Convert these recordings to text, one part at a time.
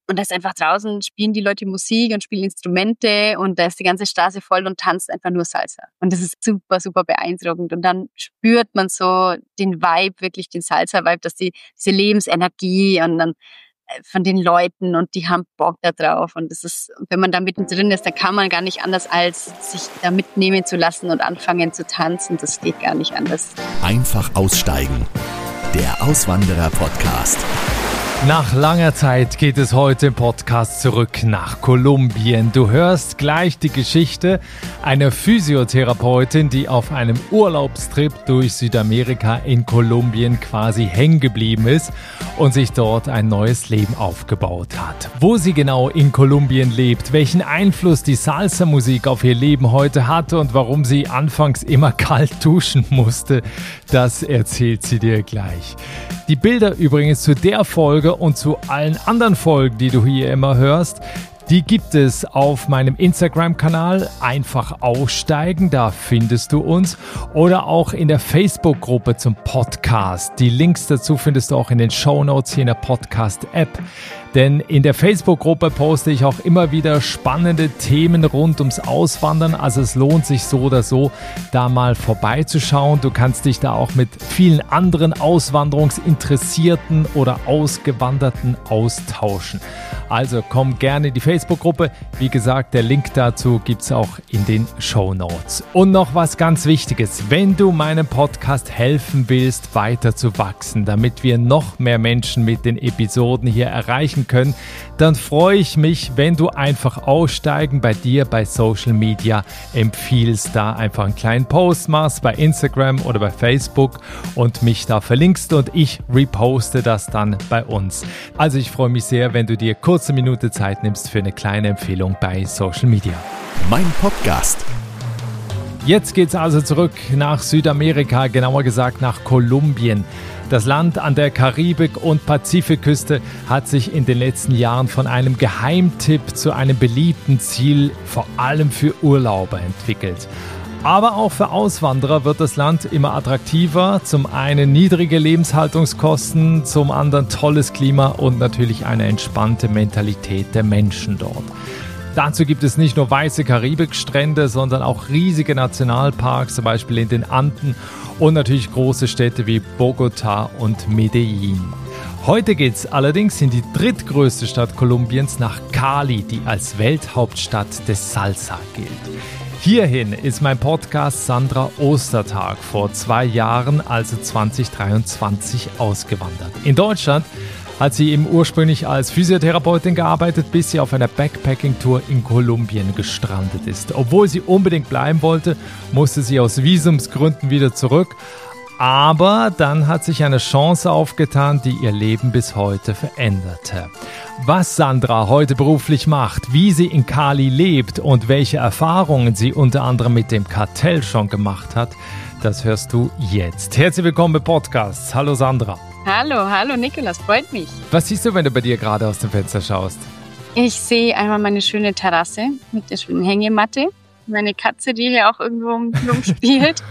Und da ist einfach draußen, spielen die Leute Musik und spielen Instrumente und da ist die ganze Straße voll und tanzt einfach nur Salsa. Und das ist super, super beeindruckend. Und dann spürt man so den Vibe, wirklich den Salsa-Vibe, dass diese Lebensenergie und dann von den Leuten und die haben Bock da drauf. Und das ist, wenn man da mittendrin ist, dann kann man gar nicht anders, als sich da mitnehmen zu lassen und anfangen zu tanzen. Das geht gar nicht anders. Einfach aussteigen. Der Auswanderer-Podcast. Nach langer Zeit geht es heute im Podcast zurück nach Kolumbien. Du hörst gleich die Geschichte einer Physiotherapeutin, die auf einem Urlaubstrip durch Südamerika in Kolumbien quasi hängen geblieben ist und sich dort ein neues Leben aufgebaut hat. Wo sie genau in Kolumbien lebt, welchen Einfluss die Salsa-Musik auf ihr Leben heute hatte und warum sie anfangs immer kalt duschen musste, das erzählt sie dir gleich. Die Bilder übrigens zu der Folge und zu allen anderen Folgen, die du hier immer hörst, die gibt es auf meinem Instagram-Kanal, einfach aussteigen, da findest du uns, oder auch in der Facebook-Gruppe zum Podcast. Die Links dazu findest du auch in den Shownotes hier in der Podcast-App. Denn in der Facebook-Gruppe poste ich auch immer wieder spannende Themen rund ums Auswandern. Also es lohnt sich so oder so, da mal vorbeizuschauen. Du kannst dich da auch mit vielen anderen Auswanderungsinteressierten oder Ausgewanderten austauschen. Also komm gerne in die Facebook-Gruppe. Wie gesagt, der Link dazu gibt es auch in den Shownotes. Und noch was ganz Wichtiges. Wenn du meinem Podcast helfen willst, weiter zu wachsen, damit wir noch mehr Menschen mit den Episoden hier erreichen können, dann freue ich mich, wenn du einfach aussteigen bei dir bei Social Media empfiehlst, da einfach einen kleinen Post machst bei Instagram oder bei Facebook und mich da verlinkst und ich reposte das dann bei uns. Also ich freue mich sehr, wenn du dir kurze Minute Zeit nimmst für eine kleine Empfehlung bei Social Media. Mein Podcast. Jetzt geht's also zurück nach Südamerika, genauer gesagt nach Kolumbien. Das Land an der Karibik- und Pazifikküste hat sich in den letzten Jahren von einem Geheimtipp zu einem beliebten Ziel, vor allem für Urlauber, entwickelt. Aber auch für Auswanderer wird das Land immer attraktiver. Zum einen niedrige Lebenshaltungskosten, zum anderen tolles Klima und natürlich eine entspannte Mentalität der Menschen dort. Dazu gibt es nicht nur weiße Karibikstrände, sondern auch riesige Nationalparks, zum Beispiel in den Anden und natürlich große Städte wie Bogotá und Medellín. Heute geht es allerdings in die drittgrößte Stadt Kolumbiens, nach Cali, die als Welthauptstadt des Salsa gilt. Hierhin ist mein Podcast Sandra Ostertag vor 2 Jahren, also 2023, ausgewandert. In Deutschland hat sie eben ursprünglich als Physiotherapeutin gearbeitet, bis sie auf einer Backpacking-Tour in Kolumbien gestrandet ist. Obwohl sie unbedingt bleiben wollte, musste sie aus Visumsgründen wieder zurück. Aber dann hat sich eine Chance aufgetan, die ihr Leben bis heute veränderte. Was Sandra heute beruflich macht, wie sie in Cali lebt und welche Erfahrungen sie unter anderem mit dem Kartell schon gemacht hat, das hörst du jetzt. Herzlich willkommen bei Podcasts. Hallo Sandra. Hallo Nikolas, freut mich. Was siehst du, wenn du bei dir gerade aus dem Fenster schaust? Ich sehe einmal meine schöne Terrasse mit der schönen Hängematte. Meine Katze, die hier auch irgendwo rumspielt.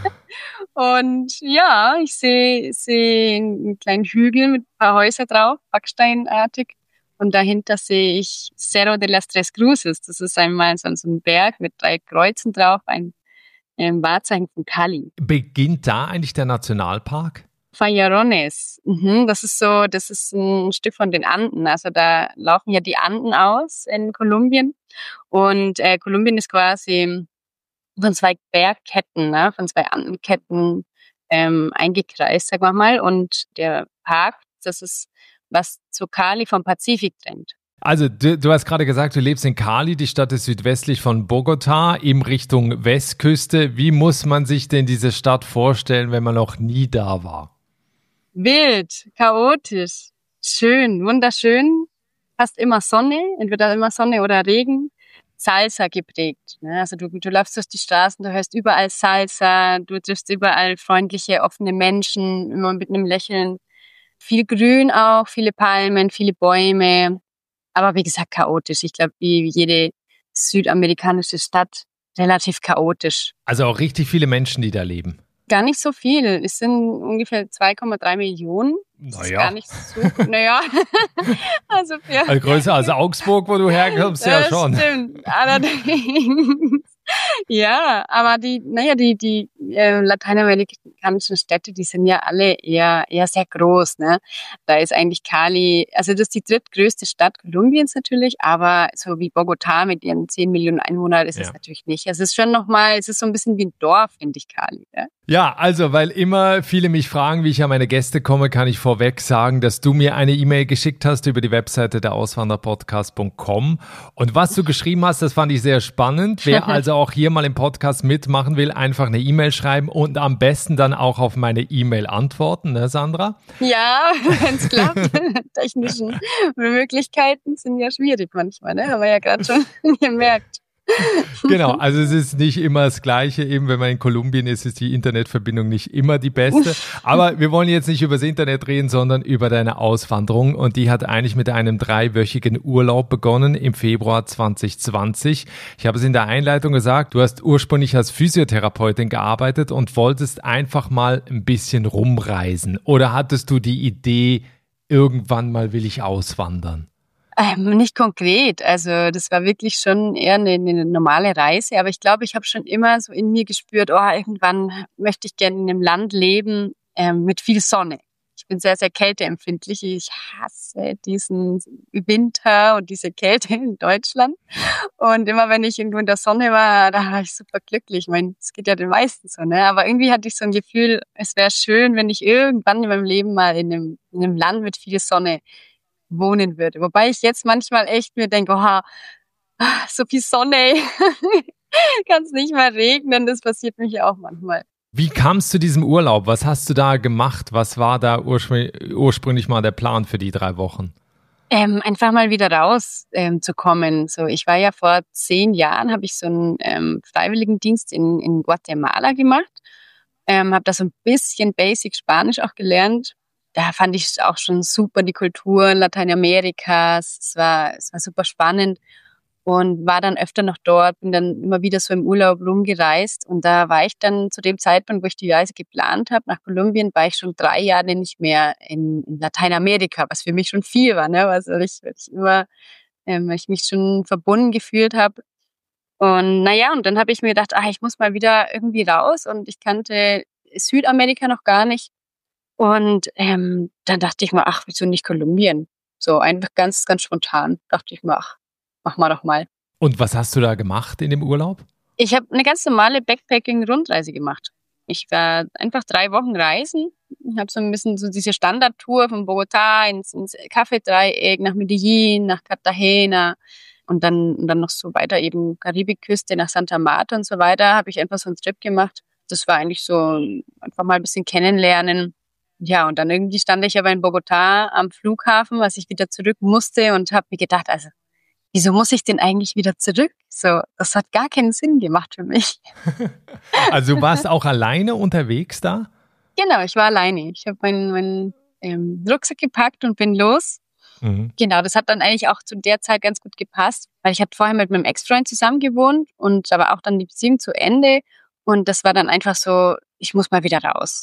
Und ja, ich sehe einen kleinen Hügel mit ein paar Häusern drauf, backsteinartig. Und dahinter sehe ich Cerro de las Tres Cruces. Das ist einmal so ein Berg mit 3 Kreuzen drauf, ein Wahrzeichen von Cali. Beginnt da eigentlich der Nationalpark? Farallones. Das ist ein Stück von den Anden. Also da laufen ja die Anden aus in Kolumbien. Und Kolumbien ist quasi von 2 Bergketten, von 2 Andenketten eingekreist, sagen wir mal. Und der Park, das ist, was zu Cali vom Pazifik trennt. Also du hast gerade gesagt, du lebst in Cali, die Stadt ist südwestlich von Bogotá, in Richtung Westküste. Wie muss man sich denn diese Stadt vorstellen, wenn man noch nie da war? Wild, chaotisch, schön, wunderschön, fast immer Sonne, entweder immer Sonne oder Regen, Salsa geprägt. Also du läufst durch die Straßen, du hörst überall Salsa, du triffst überall freundliche, offene Menschen, immer mit einem Lächeln. Viel Grün auch, viele Palmen, viele Bäume, aber wie gesagt chaotisch. Ich glaube, wie jede südamerikanische Stadt, relativ chaotisch. Also auch richtig viele Menschen, die da leben. Gar nicht so viel. Es sind ungefähr 2,3 Millionen. Das ist gar nicht so, also größer als Augsburg, wo du herkommst, ja schon. Stimmt, allerdings. Ja, aber die lateinamerikanischen Städte, die sind ja alle eher sehr groß, ne? Da ist eigentlich Cali, also das ist die drittgrößte Stadt Kolumbiens natürlich, aber so wie Bogotá mit ihren 10 Millionen Einwohnern ist es natürlich nicht. Es ist schon es ist so ein bisschen wie ein Dorf, finde ich, Cali, ja? Ja, also, weil immer viele mich fragen, wie ich an meine Gäste komme, kann ich vorweg sagen, dass du mir eine E-Mail geschickt hast über die Webseite der Auswanderpodcast.com. Und was du geschrieben hast, das fand ich sehr spannend. Wer also auch hier mal im Podcast mitmachen will, einfach eine E-Mail schreiben und am besten dann auch auf meine E-Mail antworten, ne, Sandra? Ja, wenn es klappt. Technischen Möglichkeiten sind ja schwierig manchmal, ne? Haben wir ja gerade schon gemerkt. Genau, also es ist nicht immer das Gleiche. Eben, wenn man in Kolumbien ist die Internetverbindung nicht immer die beste. Aber wir wollen jetzt nicht über das Internet reden, sondern über deine Auswanderung. Und die hat eigentlich mit einem 3-wöchigen Urlaub begonnen im Februar 2020. Ich habe es in der Einleitung gesagt, du hast ursprünglich als Physiotherapeutin gearbeitet und wolltest einfach mal ein bisschen rumreisen. Oder hattest du die Idee, irgendwann mal will ich auswandern? Nicht konkret, also das war wirklich schon eher eine normale Reise, aber ich glaube, ich habe schon immer so in mir gespürt, irgendwann möchte ich gerne in einem Land leben mit viel Sonne. Ich bin sehr, sehr kälteempfindlich, ich hasse diesen Winter und diese Kälte in Deutschland und immer wenn ich irgendwo in der Sonne war, da war ich super glücklich. Ich meine, es geht ja den meisten so, ne? Aber irgendwie hatte ich so ein Gefühl, es wäre schön, wenn ich irgendwann in meinem Leben mal in einem Land mit viel Sonne wohnen würde. Wobei ich jetzt manchmal echt mir denke, so viel Sonne, kann es nicht mal regnen, das passiert mich ja auch manchmal. Wie kam es zu diesem Urlaub? Was hast du da gemacht? Was war da ursprünglich mal der Plan für die 3 Wochen? Einfach mal wieder raus zu kommen. So, ich war ja vor 10 Jahren, habe ich so einen Freiwilligendienst in Guatemala gemacht, habe da so ein bisschen Basic Spanisch auch gelernt. Da fand ich auch schon super, die Kultur Lateinamerikas. Es war super spannend und war dann öfter noch dort, bin dann immer wieder so im Urlaub rumgereist. Und da war ich dann zu dem Zeitpunkt, wo ich die Reise geplant habe, nach Kolumbien, war ich schon 3 Jahre nicht mehr in Lateinamerika, was für mich schon viel war, ne? Also weil ich mich schon verbunden gefühlt habe. Und und dann habe ich mir gedacht, ich muss mal wieder irgendwie raus und ich kannte Südamerika noch gar nicht. Und dann dachte ich mir, wieso nicht Kolumbien? So einfach ganz, ganz spontan dachte ich mir, mach mal doch mal. Und was hast du da gemacht in dem Urlaub? Ich habe eine ganz normale Backpacking-Rundreise gemacht. Ich war einfach 3 Wochen reisen. Ich habe so ein bisschen so diese Standardtour von Bogotá ins Kaffeedreieck, nach Medellín, nach Cartagena und dann noch so weiter eben Karibikküste nach Santa Marta und so weiter. Habe ich einfach so einen Trip gemacht. Das war eigentlich so einfach mal ein bisschen kennenlernen. Ja, und dann irgendwie stand ich aber in Bogotá am Flughafen, als ich wieder zurück musste und habe mir gedacht, also wieso muss ich denn eigentlich wieder zurück? So, das hat gar keinen Sinn gemacht für mich. Also du warst auch alleine unterwegs da? Genau, ich war alleine. Ich habe meinen Rucksack gepackt und bin los. Mhm. Genau, das hat dann eigentlich auch zu der Zeit ganz gut gepasst, weil ich hatte vorher mit meinem Ex-Freund zusammen gewohnt und aber auch dann die Beziehung zu Ende und das war dann einfach so, ich muss mal wieder raus.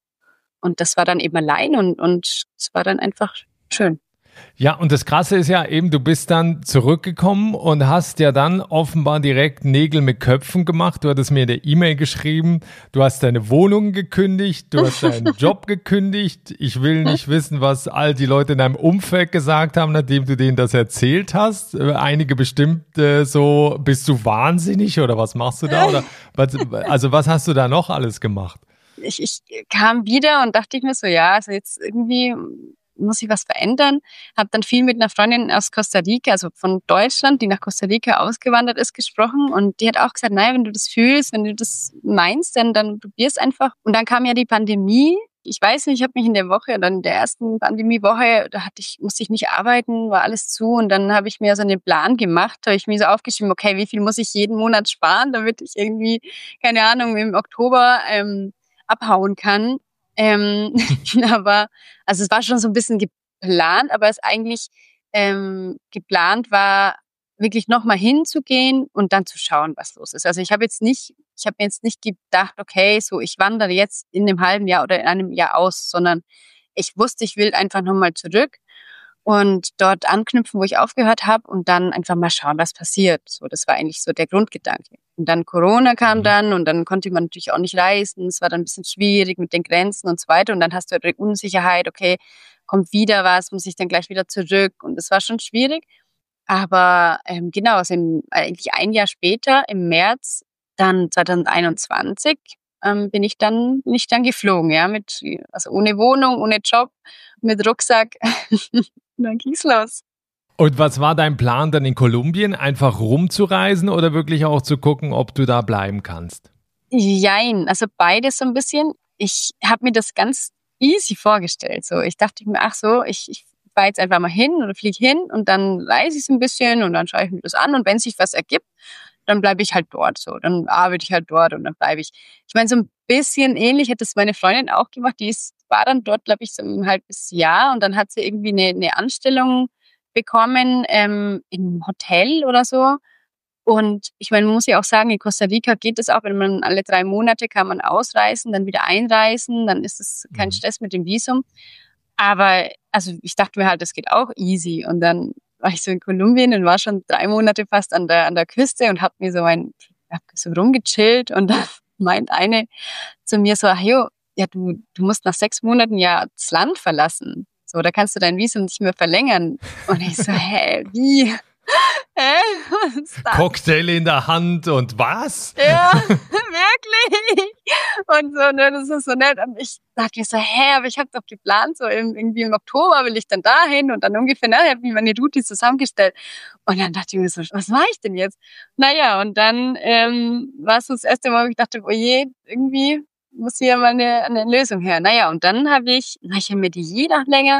Und das war dann eben allein und es war dann einfach schön. Ja, und das Krasse ist ja eben, du bist dann zurückgekommen und hast ja dann offenbar direkt Nägel mit Köpfen gemacht. Du hattest mir in der E-Mail geschrieben, du hast deine Wohnung gekündigt, du hast deinen Job gekündigt. Ich will nicht wissen, was all die Leute in deinem Umfeld gesagt haben, nachdem du denen das erzählt hast. Einige bestimmt so, bist du wahnsinnig oder was machst du da? Oder was hast du da noch alles gemacht? Ich kam wieder und dachte ich mir so, also jetzt irgendwie muss ich was verändern. Habe dann viel mit einer Freundin aus Costa Rica, also von Deutschland, die nach Costa Rica ausgewandert ist, gesprochen. Und die hat auch gesagt, wenn du das fühlst, wenn du das meinst, dann probier's einfach. Und dann kam ja die Pandemie. Ich weiß nicht, ich habe mich in der Woche, dann in der ersten Pandemiewoche, musste ich nicht arbeiten, war alles zu. Und dann habe ich mir so einen Plan gemacht, habe ich mir so aufgeschrieben, okay, wie viel muss ich jeden Monat sparen, damit ich irgendwie, keine Ahnung, im Oktober abhauen kann. Aber, also es war schon so ein bisschen geplant, aber es eigentlich geplant war, wirklich nochmal hinzugehen und dann zu schauen, was los ist. Also ich habe mir jetzt nicht gedacht, okay, so ich wandere jetzt in einem halben Jahr oder in einem Jahr aus, sondern ich wusste, ich will einfach nochmal zurück und dort anknüpfen, wo ich aufgehört habe und dann einfach mal schauen, was passiert. So, das war eigentlich so der Grundgedanke. Und dann Corona kam dann und dann konnte man natürlich auch nicht reisen. Es war dann ein bisschen schwierig mit den Grenzen und so weiter. Und dann hast du halt die Unsicherheit, okay, kommt wieder was, muss ich dann gleich wieder zurück. Und das war schon schwierig. Aber genau, also eigentlich ein Jahr später, im März, dann 2021, bin ich dann geflogen, ja, also ohne Wohnung, ohne Job, mit Rucksack. Und dann ging's los. Und was war dein Plan dann in Kolumbien? Einfach rumzureisen oder wirklich auch zu gucken, ob du da bleiben kannst? Jein, also beides so ein bisschen. Ich habe mir das ganz easy vorgestellt. So, ich dachte mir, ach so, ich fahre jetzt einfach mal hin oder fliege hin und dann reise ich so ein bisschen und dann schaue ich mir das an und wenn sich was ergibt, dann bleibe ich halt dort so. Dann arbeite ich halt dort und dann bleibe ich. Ich meine, so ein bisschen ähnlich hat das meine Freundin auch gemacht. War dann dort, glaube ich, so ein halbes Jahr und dann hat sie irgendwie eine Anstellung bekommen im Hotel oder so. Und ich meine, man muss ja auch sagen, in Costa Rica geht es auch, wenn man alle 3 Monate kann man ausreisen, dann wieder einreisen, dann ist es kein Stress mit dem Visum. Aber also ich dachte mir halt, das geht auch easy. Und dann war ich so in Kolumbien und war schon 3 Monate fast an der Küste und hab so rumgechillt und dann meint eine zu mir so, ach jo, ja, du musst nach 6 Monaten ja das Land verlassen. So, da kannst du dein Visum nicht mehr verlängern. Und ich so, hä, wie? Was ist das? Cocktail in der Hand und was? Ja, wirklich. Und so, ne, das ist so nett. Und ich dachte mir so, aber ich habe doch geplant, so irgendwie im Oktober will ich dann dahin und dann ungefähr, ne, habe ich meine Route zusammengestellt. Und dann dachte ich mir so, was mache ich denn jetzt? Naja, und dann war es so das erste Mal, wo ich dachte, oh je, irgendwie muss hier mal eine Lösung her. Naja, und dann habe ich mir die noch länger.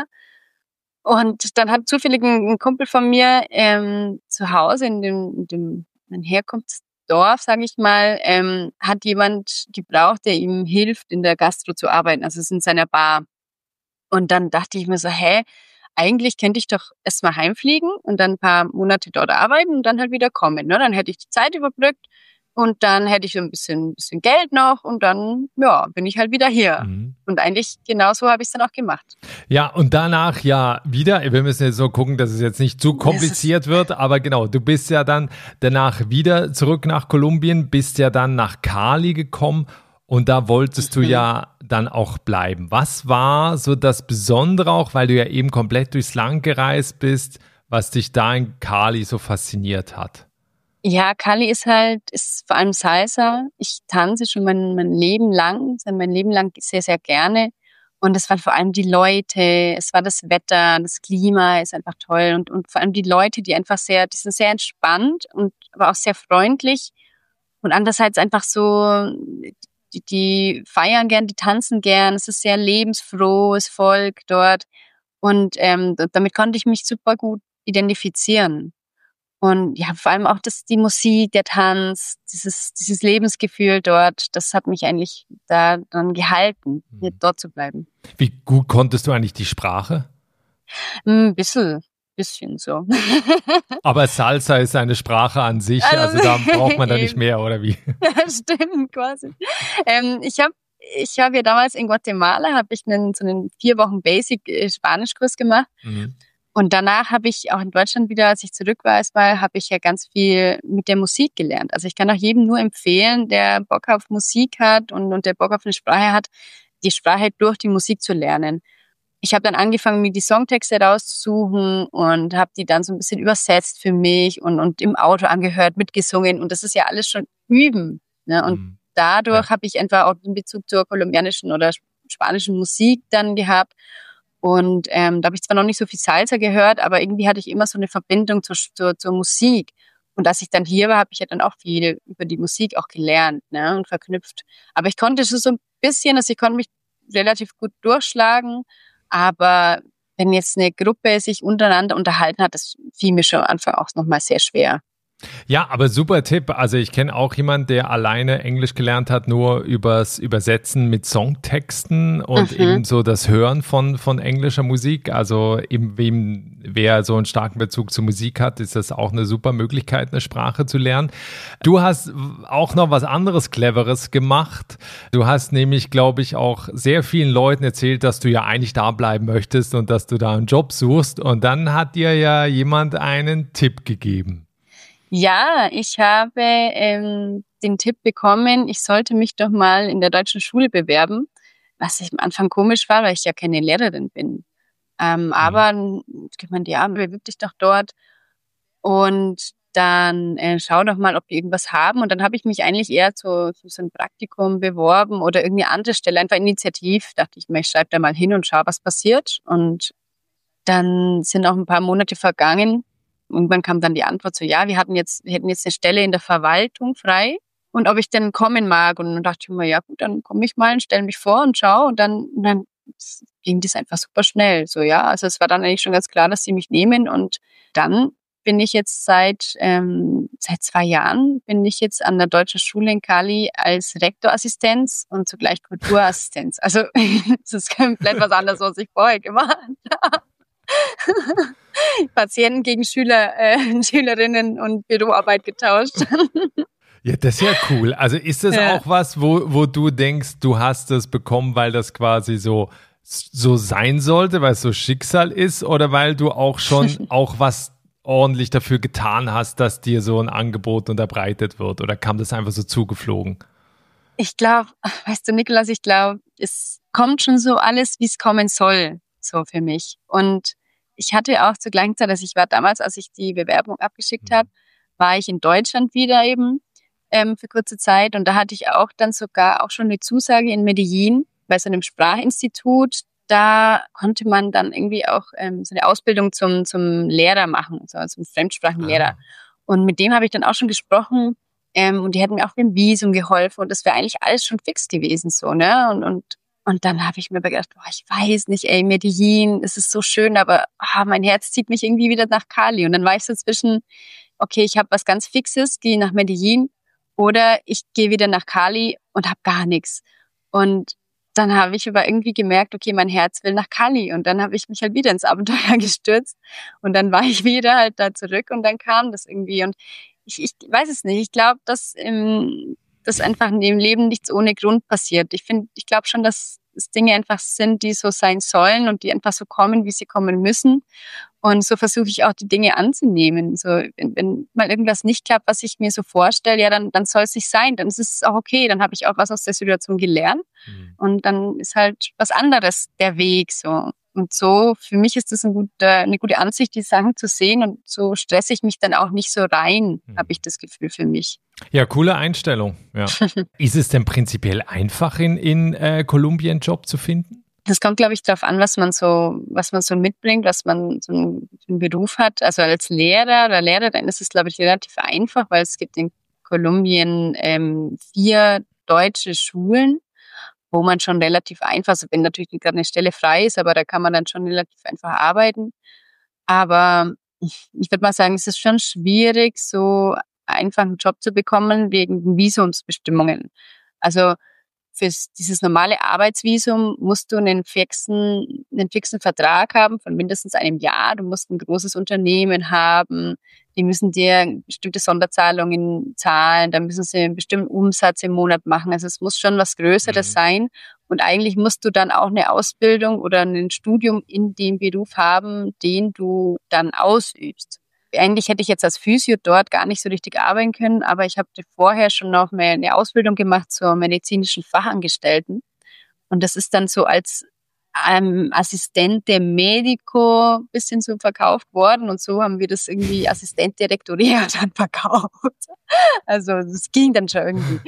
Und dann hat zufällig ein Kumpel von mir zu Hause in dem mein Herkunftsdorf, sage ich mal, hat jemand gebraucht, der ihm hilft, in der Gastro zu arbeiten, also es ist in seiner Bar. Und dann dachte ich mir so, eigentlich könnte ich doch erst mal heimfliegen und dann ein paar Monate dort arbeiten und dann halt wieder kommen. Ne? Dann hätte ich die Zeit überbrückt und dann hätte ich so ein bisschen Geld noch und dann, ja, bin ich halt wieder hier. Mhm. Und eigentlich genauso habe ich es dann auch gemacht. Ja, und danach ja wieder, wir müssen jetzt so gucken, dass es jetzt nicht zu kompliziert wird, aber genau, du bist ja dann danach wieder zurück nach Kolumbien, bist ja dann nach Cali gekommen und da wolltest du ja dann auch bleiben. Was war so das Besondere auch, weil du ja eben komplett durchs Land gereist bist, was dich da in Cali so fasziniert hat? Ja, Cali ist vor allem Salsa. Ich tanze schon mein Leben lang sehr, sehr gerne. Und es waren vor allem die Leute, es war das Wetter, das Klima ist einfach toll und vor allem die Leute, die sind sehr entspannt und aber auch sehr freundlich und andererseits einfach so, die feiern gern, die tanzen gern, es ist sehr lebensfrohes Volk dort und damit konnte ich mich super gut identifizieren. Und ja, vor allem auch die Musik, der Tanz, dieses Lebensgefühl dort, das hat mich eigentlich da dann gehalten, dort zu bleiben. Wie gut konntest du eigentlich die Sprache? Ein bisschen so. Aber Salsa ist eine Sprache an sich, also da braucht man da nicht mehr, oder wie? Ja, stimmt, quasi. Ich habe ja damals in Guatemala, habe ich so einen 4 Wochen Basic-Spanischkurs gemacht. Mhm. Und danach habe ich auch in Deutschland wieder, als ich zurück war, habe ich ja ganz viel mit der Musik gelernt. Also ich kann auch jedem nur empfehlen, der Bock auf Musik hat und der Bock auf eine Sprache hat, die Sprache durch die Musik zu lernen. Ich habe dann angefangen, mir die Songtexte rauszusuchen und habe die dann so ein bisschen übersetzt für mich und im Auto angehört, mitgesungen. Und das ist ja alles schon Üben. Ne? Und dadurch habe ich einfach auch einen Bezug zur kolumbianischen oder spanischen Musik dann gehabt. Und da habe ich zwar noch nicht so viel Salsa gehört, aber irgendwie hatte ich immer so eine Verbindung zur Musik. Und als ich dann hier war, habe ich ja dann auch viel über die Musik auch gelernt, ne, und verknüpft. Aber ich konnte so ein bisschen, also ich konnte mich relativ gut durchschlagen, aber wenn jetzt eine Gruppe sich untereinander unterhalten hat, das fiel mir schon am Anfang auch nochmal sehr schwer. Ja, aber super Tipp. Also ich kenne auch jemanden, der alleine Englisch gelernt hat, nur übers Übersetzen mit Songtexten und eben so das Hören von englischer Musik. Also eben wer so einen starken Bezug zur Musik hat, ist das auch eine super Möglichkeit, eine Sprache zu lernen. Du hast auch noch was anderes Cleveres gemacht. Du hast nämlich, glaube ich, auch sehr vielen Leuten erzählt, dass du ja eigentlich da bleiben möchtest und dass du da einen Job suchst. Und dann hat dir ja jemand einen Tipp gegeben. Ja, ich habe den Tipp bekommen, ich sollte mich doch mal in der deutschen Schule bewerben, was ich am Anfang komisch war, weil ich ja keine Lehrerin bin. Aber gemeint, ja, bewirb dich doch dort und dann schau doch mal, ob die irgendwas haben. Und dann habe ich mich eigentlich eher für so ein Praktikum beworben oder irgendeine andere Stelle, einfach initiativ. Dachte ich mir, ich schreibe da mal hin und schau, was passiert. Und dann sind auch ein paar Monate vergangen. Irgendwann kam dann die Antwort so, ja, wir hätten jetzt eine Stelle in der Verwaltung frei und ob ich denn kommen mag. Und dann dachte ich mir, ja gut, dann komme ich mal und stelle mich vor und schau. Und dann ging das einfach super schnell. So, ja, also es war dann eigentlich schon ganz klar, dass sie mich nehmen. Und dann bin ich jetzt seit 2 Jahren bin ich jetzt an der Deutschen Schule in Cali als Rektorassistenz und zugleich Kulturassistenz. Also das ist komplett was anderes, was ich vorher gemacht habe. Patienten gegen Schüler, Schülerinnen und Büroarbeit getauscht. Ja, das ist ja cool. Also ist das auch was, wo du denkst, du hast es bekommen, weil das quasi so sein sollte, weil es so Schicksal ist oder weil du auch schon auch was ordentlich dafür getan hast, dass dir so ein Angebot unterbreitet wird? Oder kam das einfach so zugeflogen? Ich glaube, weißt du, Nikolaus, ich glaube, es kommt schon so alles, wie es kommen soll, so für mich. Und ich hatte auch zur gleichen Zeit, also ich war damals, als ich die Bewerbung abgeschickt habe, war ich in Deutschland wieder eben für kurze Zeit. Und da hatte ich auch dann sogar auch schon eine Zusage in Medellin bei so einem Sprachinstitut. Da konnte man dann irgendwie auch so eine Ausbildung zum Lehrer machen, so zum Fremdsprachenlehrer. Und mit dem habe ich dann auch schon gesprochen. Und die hätten mir auch mit dem Visum geholfen. Und das wäre eigentlich alles schon fix gewesen, so, ne? Und dann habe ich mir gedacht, boah, ich weiß nicht, Medellin, es ist so schön, aber mein Herz zieht mich irgendwie wieder nach Cali. Und dann war ich so zwischen, okay, ich habe was ganz Fixes, gehe nach Medellin oder ich gehe wieder nach Cali und habe gar nichts. Und dann habe ich aber irgendwie gemerkt, okay, mein Herz will nach Cali. Und dann habe ich mich halt wieder ins Abenteuer gestürzt. Und dann war ich wieder halt da zurück und dann kam das irgendwie. Und ich weiß es nicht. Ich glaube, dass einfach in dem Leben nichts ohne Grund passiert. Ich glaube schon, dass es Dinge einfach sind, die so sein sollen und die einfach so kommen, wie sie kommen müssen. Und so versuche ich auch die Dinge anzunehmen. So, wenn mal irgendwas nicht klappt, was ich mir so vorstelle, ja, dann soll es nicht sein. Dann ist es auch okay. Dann habe ich auch was aus der Situation gelernt. Und dann ist halt was anderes der Weg, so. Und so, für mich ist das eine gute Ansicht, die Sachen zu sehen und so stresse ich mich dann auch nicht so rein, habe ich das Gefühl für mich. Ja, coole Einstellung. Ja. Ist es denn prinzipiell einfach in Kolumbien einen Job zu finden? Das kommt, glaube ich, darauf an, was man so mitbringt, was man so einen Beruf hat. Also als Lehrer oder Lehrerin ist es, glaube ich, relativ einfach, weil es gibt in Kolumbien 4 deutsche Schulen, wo man schon relativ einfach, also wenn natürlich nicht gerade eine Stelle frei ist, aber da kann man dann schon relativ einfach arbeiten. Aber ich würde mal sagen, es ist schon schwierig, so einfach einen Job zu bekommen wegen Visumsbestimmungen. Also für dieses normale Arbeitsvisum musst du einen fixen Vertrag haben von mindestens einem Jahr. Du musst ein großes Unternehmen haben. Die müssen dir bestimmte Sonderzahlungen zahlen. Da müssen sie einen bestimmten Umsatz im Monat machen. Also es muss schon was Größeres sein. Und eigentlich musst du dann auch eine Ausbildung oder ein Studium in dem Beruf haben, den du dann ausübst. Eigentlich hätte ich jetzt als Physio dort gar nicht so richtig arbeiten können, aber ich habe vorher schon noch mal eine Ausbildung gemacht zur medizinischen Fachangestellten. Und das ist dann so als Assistente Medico ein bisschen so verkauft worden und so haben wir das irgendwie Assistente Rectorea dann verkauft. Also das ging dann schon irgendwie.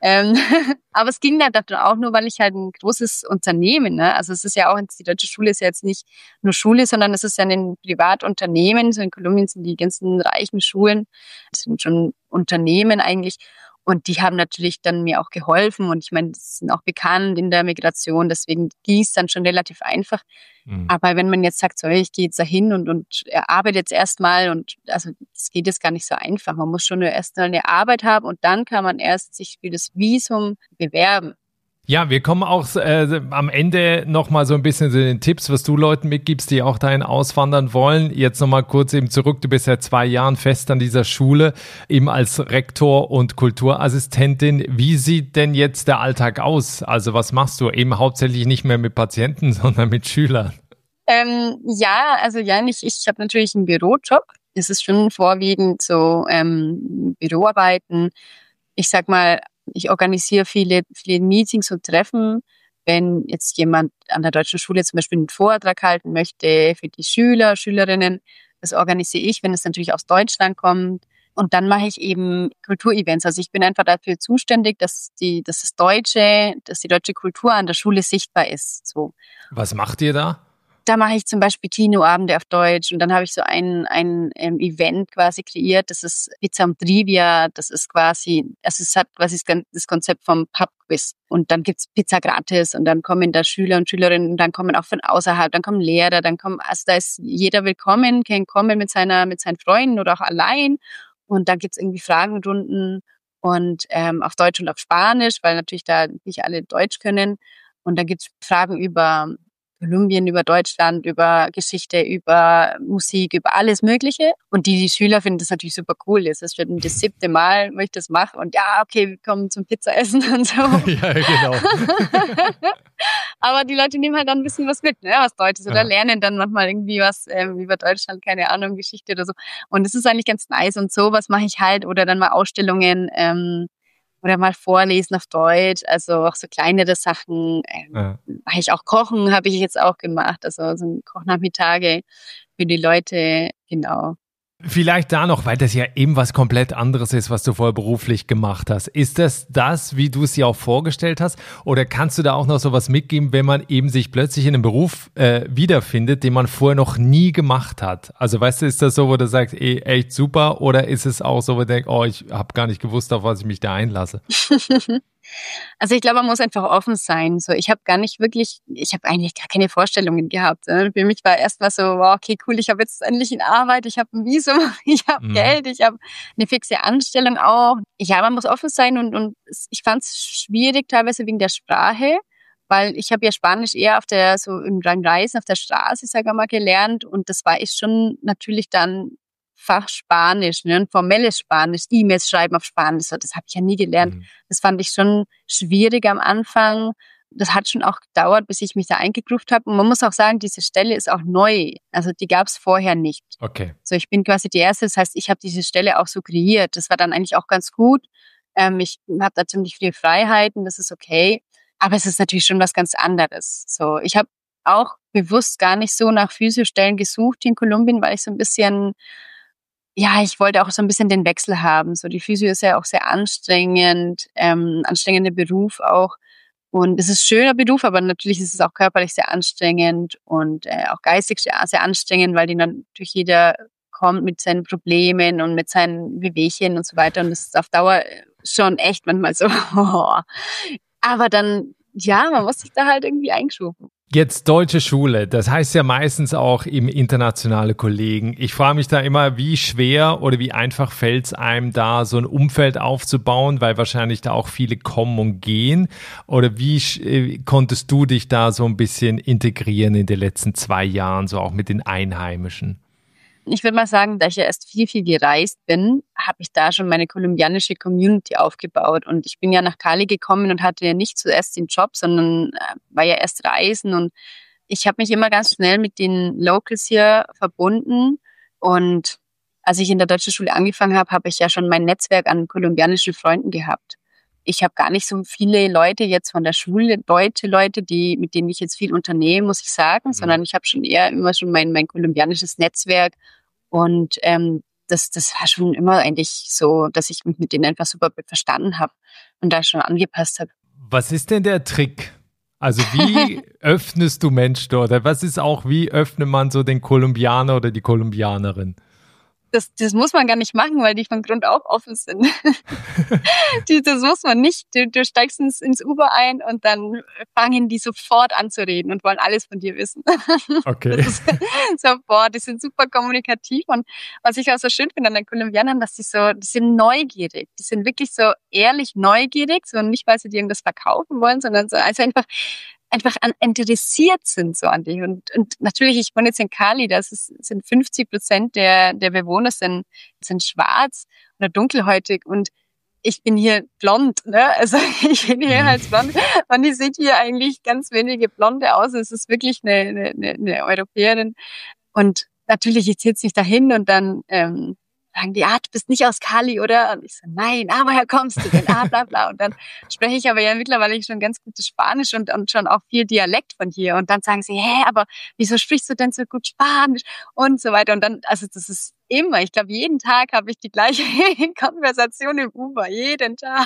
Aber es ging dann auch nur, weil ich halt ein großes Unternehmen, ne? Also es ist ja auch, die Deutsche Schule ist ja jetzt nicht nur Schule, sondern es ist ja ein Privatunternehmen. So in Kolumbien sind die ganzen reichen Schulen, das sind schon Unternehmen eigentlich. Und die haben natürlich dann mir auch geholfen und ich meine, die sind auch bekannt in der Migration, deswegen ging es dann schon relativ einfach. Aber wenn man jetzt sagt, so, ich gehe jetzt da hin und arbeite jetzt erstmal und also das geht jetzt gar nicht so einfach. Man muss schon erst mal eine Arbeit haben und dann kann man erst sich für das Visum bewerben. Ja, wir kommen auch am Ende nochmal so ein bisschen zu den Tipps, was du Leuten mitgibst, die auch dahin auswandern wollen. Jetzt nochmal kurz eben zurück, du bist seit 2 Jahren fest an dieser Schule, eben als Rektor und Kulturassistentin. Wie sieht denn jetzt der Alltag aus? Also was machst du? Eben hauptsächlich nicht mehr mit Patienten, sondern mit Schülern. Ich habe natürlich einen Bürojob. Es ist schon vorwiegend so Büroarbeiten. Ich sag mal, ich organisiere viele Meetings und Treffen. Wenn jetzt jemand an der deutschen Schule zum Beispiel einen Vortrag halten möchte für die Schüler, Schülerinnen, das organisiere ich, wenn es natürlich aus Deutschland kommt. Und dann mache ich eben Kulturevents. Also ich bin einfach dafür zuständig, dass die deutsche Kultur an der Schule sichtbar ist. So. Was macht ihr da? Da mache ich zum Beispiel Kinoabende auf Deutsch und dann habe ich so ein Event quasi kreiert, das ist Pizza und Trivia, das ist quasi, also es hat quasi das Konzept vom Pubquiz und dann gibt's Pizza gratis und dann kommen da Schüler und Schülerinnen und dann kommen auch von außerhalb, dann kommen Lehrer, also da ist jeder willkommen, kann kommen mit seinen Freunden oder auch allein und dann gibt's irgendwie Fragenrunden und auf Deutsch und auf Spanisch, weil natürlich da nicht alle Deutsch können und dann gibt's Fragen über Kolumbien, über Deutschland, über Geschichte, über Musik, über alles Mögliche. Und die Schüler finden das natürlich super cool. Das ist schon das 7. Mal, wo ich das mache. Und ja, okay, wir kommen zum Pizzaessen und so. Ja, genau. Aber die Leute nehmen halt dann ein bisschen was mit, ne, was Deutsches oder lernen dann manchmal irgendwie was über Deutschland, keine Ahnung, Geschichte oder so. Und das ist eigentlich ganz nice. Und sowas mache ich halt. Oder dann mal Ausstellungen oder mal vorlesen auf Deutsch, also auch so kleinere Sachen. Mache ich auch Kochen, habe ich jetzt auch gemacht, also so Kochnachmittage für die Leute, genau. Vielleicht da noch, weil das ja eben was komplett anderes ist, was du vorher beruflich gemacht hast. Ist das, wie du es dir auch vorgestellt hast? Oder kannst du da auch noch sowas mitgeben, wenn man eben sich plötzlich in einem Beruf wiederfindet, den man vorher noch nie gemacht hat? Also weißt du, ist das so, wo du sagst, echt super? Oder ist es auch so, wo du denkst, ich habe gar nicht gewusst, auf was ich mich da einlasse? Also ich glaube, man muss einfach offen sein. So, ich habe eigentlich gar keine Vorstellungen gehabt. Ne? Für mich war erst mal so, wow, okay, cool, ich habe jetzt endlich eine Arbeit, ich habe ein Visum, ich habe Geld, ich habe eine fixe Anstellung auch. Ja, man muss offen sein und ich fand es schwierig teilweise wegen der Sprache, weil ich habe ja Spanisch eher im Reisen auf der Straße, sag ich mal, gelernt und das war ich schon natürlich dann Fach Spanisch, ne, ein formelles Spanisch, E-Mails schreiben auf Spanisch, so, das habe ich ja nie gelernt. Das fand ich schon schwierig am Anfang. Das hat schon auch gedauert, bis ich mich da eingegruft habe. Und man muss auch sagen, diese Stelle ist auch neu. Also die gab es vorher nicht. Okay. So, ich bin quasi die Erste, das heißt, ich habe diese Stelle auch so kreiert. Das war dann eigentlich auch ganz gut. Ich habe da ziemlich viele Freiheiten, das ist okay. Aber es ist natürlich schon was ganz anderes. So, ich habe auch bewusst gar nicht so nach Physiostellen gesucht hier in Kolumbien, weil ich so ein bisschen ich wollte auch so ein bisschen den Wechsel haben. So, die Physio ist ja auch sehr anstrengend, anstrengender Beruf auch. Und es ist ein schöner Beruf, aber natürlich ist es auch körperlich sehr anstrengend und auch geistig sehr anstrengend, weil natürlich jeder kommt mit seinen Problemen und mit seinen Wehwehchen und so weiter. Und das ist auf Dauer schon echt manchmal so. Aber dann, man muss sich da halt irgendwie eingeschoben. Jetzt deutsche Schule, das heißt ja meistens auch eben internationale Kollegen. Ich frage mich da immer, wie schwer oder wie einfach fällt es einem da, so ein Umfeld aufzubauen, weil wahrscheinlich da auch viele kommen und gehen. Oder wie konntest du dich da so ein bisschen integrieren in den letzten 2 Jahren, so auch mit den Einheimischen? Ich würde mal sagen, da ich ja erst viel gereist bin, habe ich da schon meine kolumbianische Community aufgebaut. Und ich bin ja nach Cali gekommen und hatte ja nicht zuerst den Job, sondern war ja erst reisen. Und ich habe mich immer ganz schnell mit den Locals hier verbunden. Und als ich in der deutschen Schule angefangen habe, habe ich ja schon mein Netzwerk an kolumbianischen Freunden gehabt. Ich habe gar nicht so viele Leute jetzt von der Schule, deutsche Leute, mit denen ich jetzt viel unternehme, muss ich sagen, sondern ich habe schon eher immer schon mein kolumbianisches Netzwerk und das war schon immer eigentlich so, dass ich mich mit denen einfach super verstanden habe und da schon angepasst habe. Was ist denn der Trick? Also wie öffnest du Menschen dort? Oder wie öffnet man so den Kolumbianer oder die Kolumbianerin? Das muss man gar nicht machen, weil die von Grund auf offen sind. Das muss man nicht. Du steigst ins Uber ein und dann fangen die sofort an zu reden und wollen alles von dir wissen. Okay. Das ist sofort, die sind super kommunikativ. Und was ich auch so schön finde an den Kolumbianern, dass die sind neugierig. Die sind wirklich so ehrlich neugierig, so nicht, weil sie dir irgendwas verkaufen wollen, sondern so also einfach interessiert sind so an dich. Und natürlich, ich wohne jetzt in Cali, sind 50% der Bewohner sind schwarz oder dunkelhäutig und ich bin hier blond, ne? Also ich bin hier halt blond und ich sehe hier eigentlich ganz wenige Blonde aus. Es ist wirklich eine Europäerin. Und natürlich, ich sitze mich da hin und dann sagen die, du bist nicht aus Cali, oder? Und ich so, nein, woher kommst du denn? Bla bla. Und dann spreche ich aber ja mittlerweile schon ganz gutes Spanisch und schon auch viel Dialekt von hier. Und dann sagen sie, aber wieso sprichst du denn so gut Spanisch? Und so weiter. Und dann, also das ist immer, ich glaube, jeden Tag habe ich die gleiche Konversation im Uber, jeden Tag.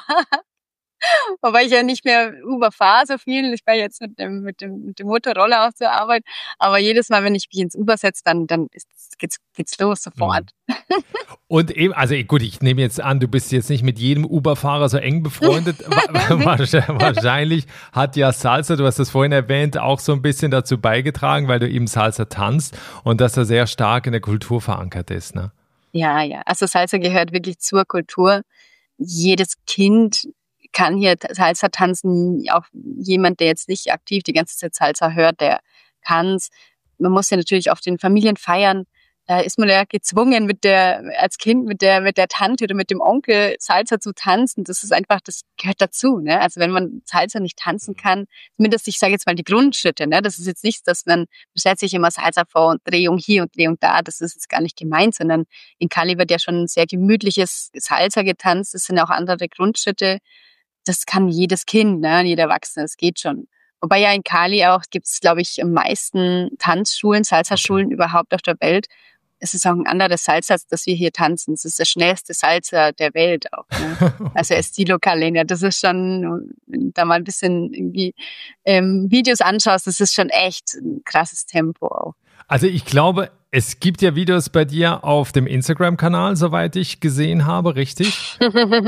Wobei ich ja nicht mehr Uber fahre so viel. Ich fahre jetzt mit dem Motorroller auch zur Arbeit. Aber jedes Mal, wenn ich mich ins Uber setze, dann geht's los sofort. Und eben, also gut, ich nehme jetzt an, du bist jetzt nicht mit jedem Uber-Fahrer so eng befreundet. Wahrscheinlich hat ja Salsa, du hast das vorhin erwähnt, auch so ein bisschen dazu beigetragen, weil du eben Salsa tanzt und dass er sehr stark in der Kultur verankert ist, ne? Ja. Also Salsa gehört wirklich zur Kultur. Jedes Kind kann hier Salsa tanzen. Auch jemand, der jetzt nicht aktiv die ganze Zeit Salsa hört, der kann's. Man muss ja natürlich auf den Familien feiern. Da ist man ja gezwungen, als Kind mit der Tante oder mit dem Onkel Salsa zu tanzen. Das ist einfach, das gehört dazu, ne? Also wenn man Salsa nicht tanzen kann, zumindest, ich sage jetzt mal die Grundschritte, ne? Das ist jetzt nichts, dass man stellt sich immer Salsa vor und Drehung hier und Drehung da. Das ist jetzt gar nicht gemeint, sondern in Cali wird ja schon ein sehr gemütliches Salsa getanzt. Das sind auch andere Grundschritte. Das kann jedes Kind, ne? Jeder Erwachsene, das geht schon. Wobei ja in Cali auch gibt's, glaube ich, am meisten Tanzschulen, Salsa-Schulen überhaupt auf der Welt. Es ist auch ein anderes Salsa, das wir hier tanzen. Es ist das schnellste Salsa der Welt auch. Ne? Also Estilo Calena. Das ist schon, wenn du da mal ein bisschen irgendwie Videos anschaust, das ist schon echt ein krasses Tempo auch. Also ich glaube, es gibt ja Videos bei dir auf dem Instagram-Kanal, soweit ich gesehen habe, richtig?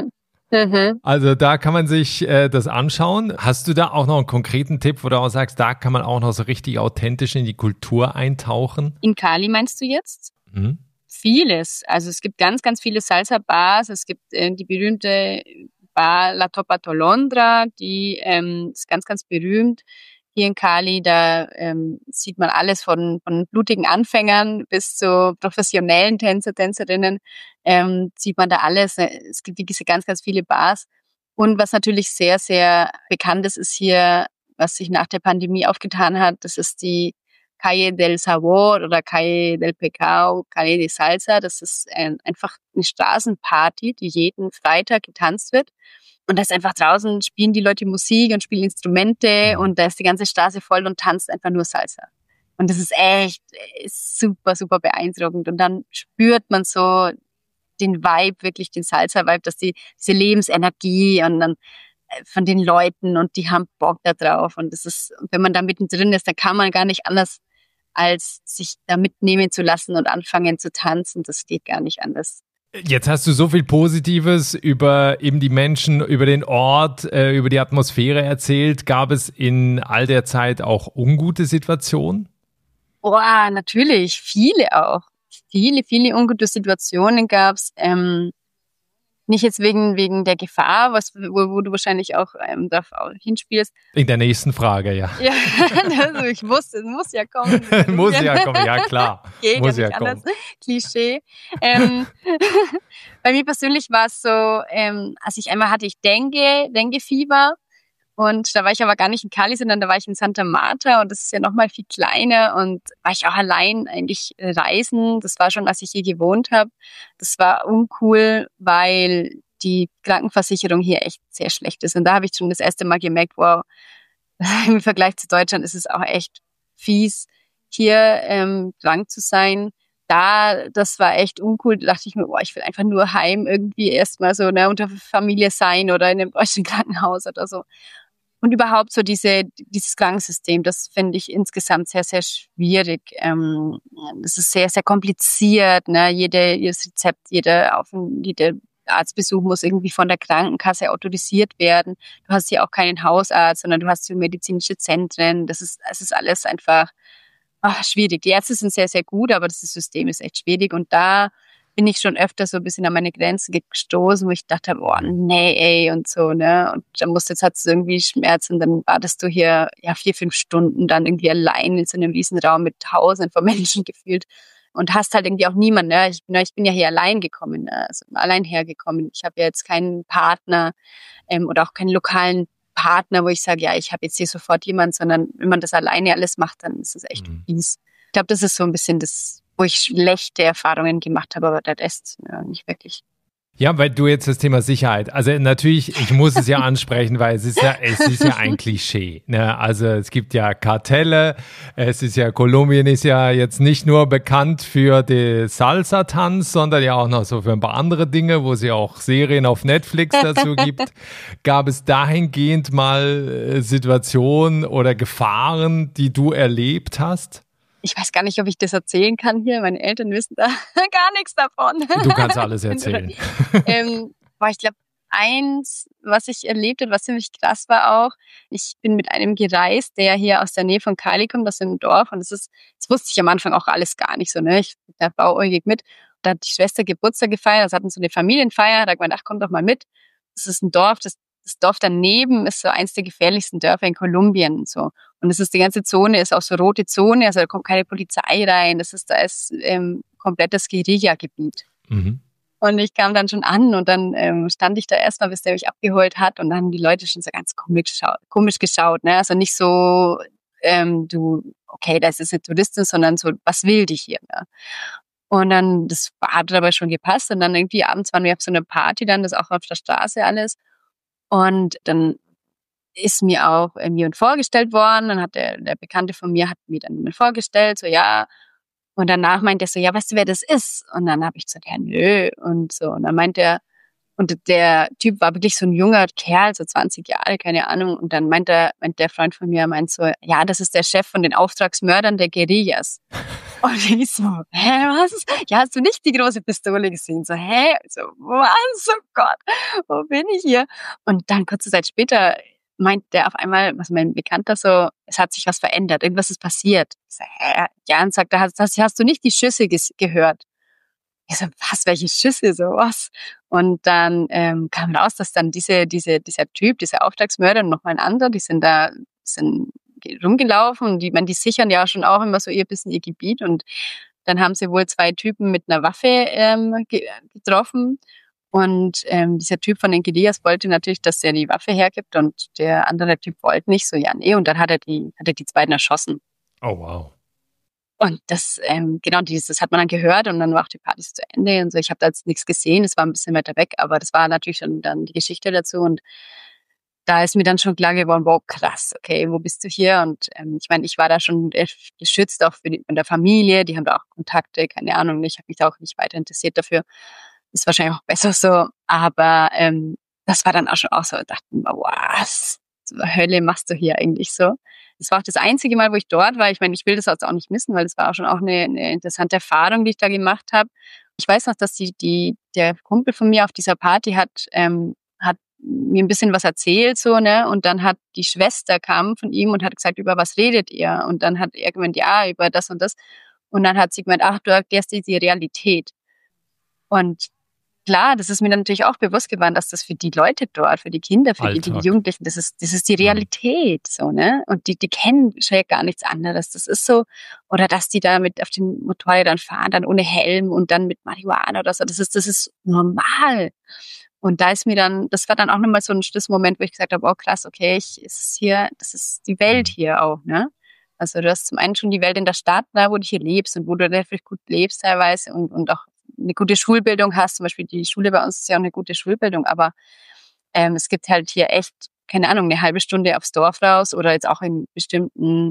Also da kann man sich das anschauen. Hast du da auch noch einen konkreten Tipp, wo du auch sagst, da kann man auch noch so richtig authentisch in die Kultur eintauchen? In Cali meinst du jetzt? Vieles. Also es gibt ganz, ganz viele Salsa-Bars. Es gibt die berühmte Bar La Topa Tolondra, die ist ganz, ganz berühmt. Hier in Cali, da sieht man alles von blutigen Anfängern bis zu professionellen Tänzer, Tänzerinnen, sieht man da alles. Es gibt diese ganz, ganz viele Bars. Und was natürlich sehr, sehr bekannt ist hier, was sich nach der Pandemie aufgetan hat, das ist die Calle del Sabor oder Calle del Pecado, Calle de Salsa. Das ist einfach eine Straßenparty, die jeden Freitag getanzt wird. Und da ist einfach draußen, spielen die Leute Musik und spielen Instrumente und da ist die ganze Straße voll und tanzt einfach nur Salsa. Und das ist echt super, super beeindruckend. Und dann spürt man so den Vibe, wirklich den Salsa-Vibe, dass diese Lebensenergie und dann von den Leuten und die haben Bock da drauf. Und das ist, wenn man da mittendrin ist, dann kann man gar nicht anders, als sich da mitnehmen zu lassen und anfangen zu tanzen. Das geht gar nicht anders. Jetzt hast du so viel Positives über eben die Menschen, über den Ort, über die Atmosphäre erzählt. Gab es in all der Zeit auch ungute Situationen? Natürlich, viele auch. Viele, viele ungute Situationen gab's. Nicht jetzt wegen der Gefahr, wo du wahrscheinlich auch darauf hinspielst. In der nächsten Frage, ja. Ja, also ich wusste, es muss ja kommen. Muss ja kommen, ja klar. Geht muss ja kommen. Klischee. Bei mir persönlich war es so, als ich einmal hatte ich Dengue-Fieber. Und da war ich aber gar nicht in Cali, sondern da war ich in Santa Marta und das ist ja nochmal viel kleiner und war ich auch allein eigentlich reisen. Das war schon, als ich hier gewohnt habe. Das war uncool, weil die Krankenversicherung hier echt sehr schlecht ist. Und da habe ich schon das erste Mal gemerkt, wow, im Vergleich zu Deutschland ist es auch echt fies, hier krank zu sein. Das war echt uncool. Da dachte ich mir, ich will einfach nur heim irgendwie erstmal so unter Familie sein oder in einem deutschen Krankenhaus oder so. Und überhaupt so dieses Krankensystem, das finde ich insgesamt sehr, sehr schwierig. Das ist sehr, sehr kompliziert. Ne? Jedes Rezept, jeder Arztbesuch muss irgendwie von der Krankenkasse autorisiert werden. Du hast hier auch keinen Hausarzt, sondern du hast hier medizinische Zentren. Es ist alles einfach schwierig. Die Ärzte sind sehr, sehr gut, aber das System ist echt schwierig. Und da bin ich schon öfter so ein bisschen an meine Grenzen gestoßen, wo ich dachte, boah, nee, ey, und so, ne. Und dann hattest du irgendwie Schmerzen, und dann wartest du hier, 4-5 Stunden dann irgendwie allein in so einem Riesenraum mit Tausenden von Menschen gefühlt und hast halt irgendwie auch niemanden, ne. Ich bin ja hier allein gekommen, ne? Also allein hergekommen. Ich habe ja jetzt keinen Partner, oder auch keinen lokalen Partner, wo ich sage, ja, ich habe jetzt hier sofort jemanden, sondern wenn man das alleine alles macht, dann ist es echt fies. Ich glaube, das ist so ein bisschen das, wo ich schlechte Erfahrungen gemacht habe, aber das ist nicht wirklich. Ja, weil du jetzt das Thema Sicherheit, also natürlich, ich muss es ja ansprechen, weil es ist ja ein Klischee, ne? Also es gibt ja Kartelle, Kolumbien ist ja jetzt nicht nur bekannt für den Salsa-Tanz, sondern ja auch noch so für ein paar andere Dinge, wo es ja auch Serien auf Netflix dazu gibt. Gab es dahingehend mal Situationen oder Gefahren, die du erlebt hast? Ich weiß gar nicht, ob ich das erzählen kann hier. Meine Eltern wissen da gar nichts davon. Du kannst alles erzählen. Ich glaube, eins, was ich erlebt habe, was ziemlich krass war auch, ich bin mit einem gereist, der hier aus der Nähe von Cali kommt, aus dem Dorf. Und das wusste ich am Anfang auch alles gar nicht so, ne? Ich bin da blauäugig mit. Da hat die Schwester Geburtstag gefeiert, also hatten so eine Familienfeier. Da hat gemeint, ach, komm doch mal mit. Das ist ein Dorf, das Dorf daneben ist so eins der gefährlichsten Dörfer in Kolumbien, so. Und die ganze Zone ist auch so rote Zone, also da kommt keine Polizei rein, da ist komplettes Guerilla-Gebiet. Mhm. Und ich kam dann schon an und dann stand ich da erstmal, bis der mich abgeholt hat, und dann haben die Leute schon so ganz komisch geschaut, ne? Also nicht so, das ist eine Touristin, sondern so, was will die hier, ne? Und dann, das hat aber schon gepasst, und dann irgendwie abends waren wir auf so einer Party dann, das auch auf der Straße alles. Und dann ist mir auch jemand vorgestellt worden. Dann hat der Bekannte von mir hat mir dann jemand vorgestellt, so ja. Und danach meint er so, ja, weißt du, wer das ist? Und dann habe ich gesagt, ja, nö. Und so. Und dann meint er, und der Typ war wirklich so ein junger Kerl, so 20 Jahre, keine Ahnung. Und dann meint der Freund von mir, so, ja, das ist der Chef von den Auftragsmördern der Guerillas. Und ich so, was? Ja, hast du nicht die große Pistole gesehen? So, so, was? Oh Gott, wo bin ich hier? Und dann kurze Zeit später meint der auf einmal, was mein Bekannter so, es hat sich was verändert, irgendwas ist passiert. Ich so, ja, und sagt, hast du nicht die Schüsse gehört? Ich so, was, welche Schüsse, so was? Und dann kam raus, dass dann dieser Typ, dieser Auftragsmörder und noch mal ein anderer, die sind rumgelaufen, und die sichern ja schon auch immer so ihr Gebiet, und dann haben sie wohl 2 Typen mit einer Waffe getroffen, und dieser Typ von den Guerillas wollte natürlich, dass er die Waffe hergibt, und der andere Typ wollte nicht, so ja, nee, und dann hat er die 2 erschossen. Oh wow. Und das das hat man dann gehört, und dann war auch die Party zu Ende und so. Ich habe da jetzt nichts gesehen, es war ein bisschen weiter weg, aber das war natürlich schon dann die Geschichte dazu, und da ist mir dann schon klar geworden, wow, krass, okay, wo bist du hier? Und ich meine, ich war da schon geschützt auch von der Familie, die haben da auch Kontakte, keine Ahnung, ich habe mich da auch nicht weiter interessiert dafür. Ist wahrscheinlich auch besser so, aber das war dann auch schon auch so, dachte mir, was zur Hölle machst du hier eigentlich so? Das war auch das einzige Mal, wo ich dort war. Ich meine, ich will das jetzt auch nicht missen, weil das war auch schon auch eine interessante Erfahrung, die ich da gemacht habe. Ich weiß noch, dass der Kumpel von mir auf dieser Party hat mir ein bisschen was erzählt, so, ne? Und dann hat die Schwester kam von ihm und hat gesagt, über was redet ihr? Und dann hat er gemeint, ja, über das und das. Und dann hat sie gemeint, ach, du erklärst dir die Realität. Und klar, das ist mir dann natürlich auch bewusst geworden, dass das für die Leute dort, für die Kinder, für die Jugendlichen, das ist die Realität, so, ne? Und die kennen schon gar nichts anderes. Das ist so, oder dass die da mit auf den Motorrädern fahren, dann ohne Helm und dann mit Marihuana oder so. Das ist normal. Und das war dann auch nochmal so ein Schlüsselmoment, wo ich gesagt habe, oh krass, okay, das ist die Welt hier auch, ne? Also du hast zum einen schon die Welt in der Stadt, ne, wo du hier lebst und wo du wirklich gut lebst teilweise und auch eine gute Schulbildung hast. Zum Beispiel die Schule bei uns ist ja auch eine gute Schulbildung, aber es gibt halt hier echt, keine Ahnung, eine halbe Stunde aufs Dorf raus oder jetzt auch in bestimmten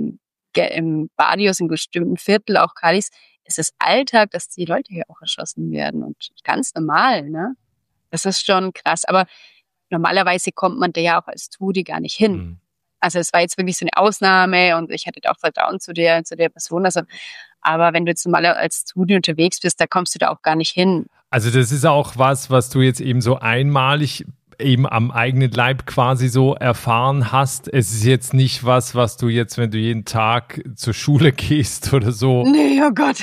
Barrios, in bestimmten Viertel, auch Calis, ist es Alltag, dass die Leute hier auch erschossen werden und ganz normal, ne? Das ist schon krass. Aber normalerweise kommt man da ja auch als Studi gar nicht hin. Also es war jetzt wirklich so eine Ausnahme und ich hatte da auch Vertrauen zu der Person. Also, aber wenn du jetzt mal als Studi unterwegs bist, da kommst du da auch gar nicht hin. Also das ist auch was du jetzt eben so einmalig eben am eigenen Leib quasi so erfahren hast. Es ist jetzt nicht was du jetzt, wenn du jeden Tag zur Schule gehst oder so. Nee, oh Gott.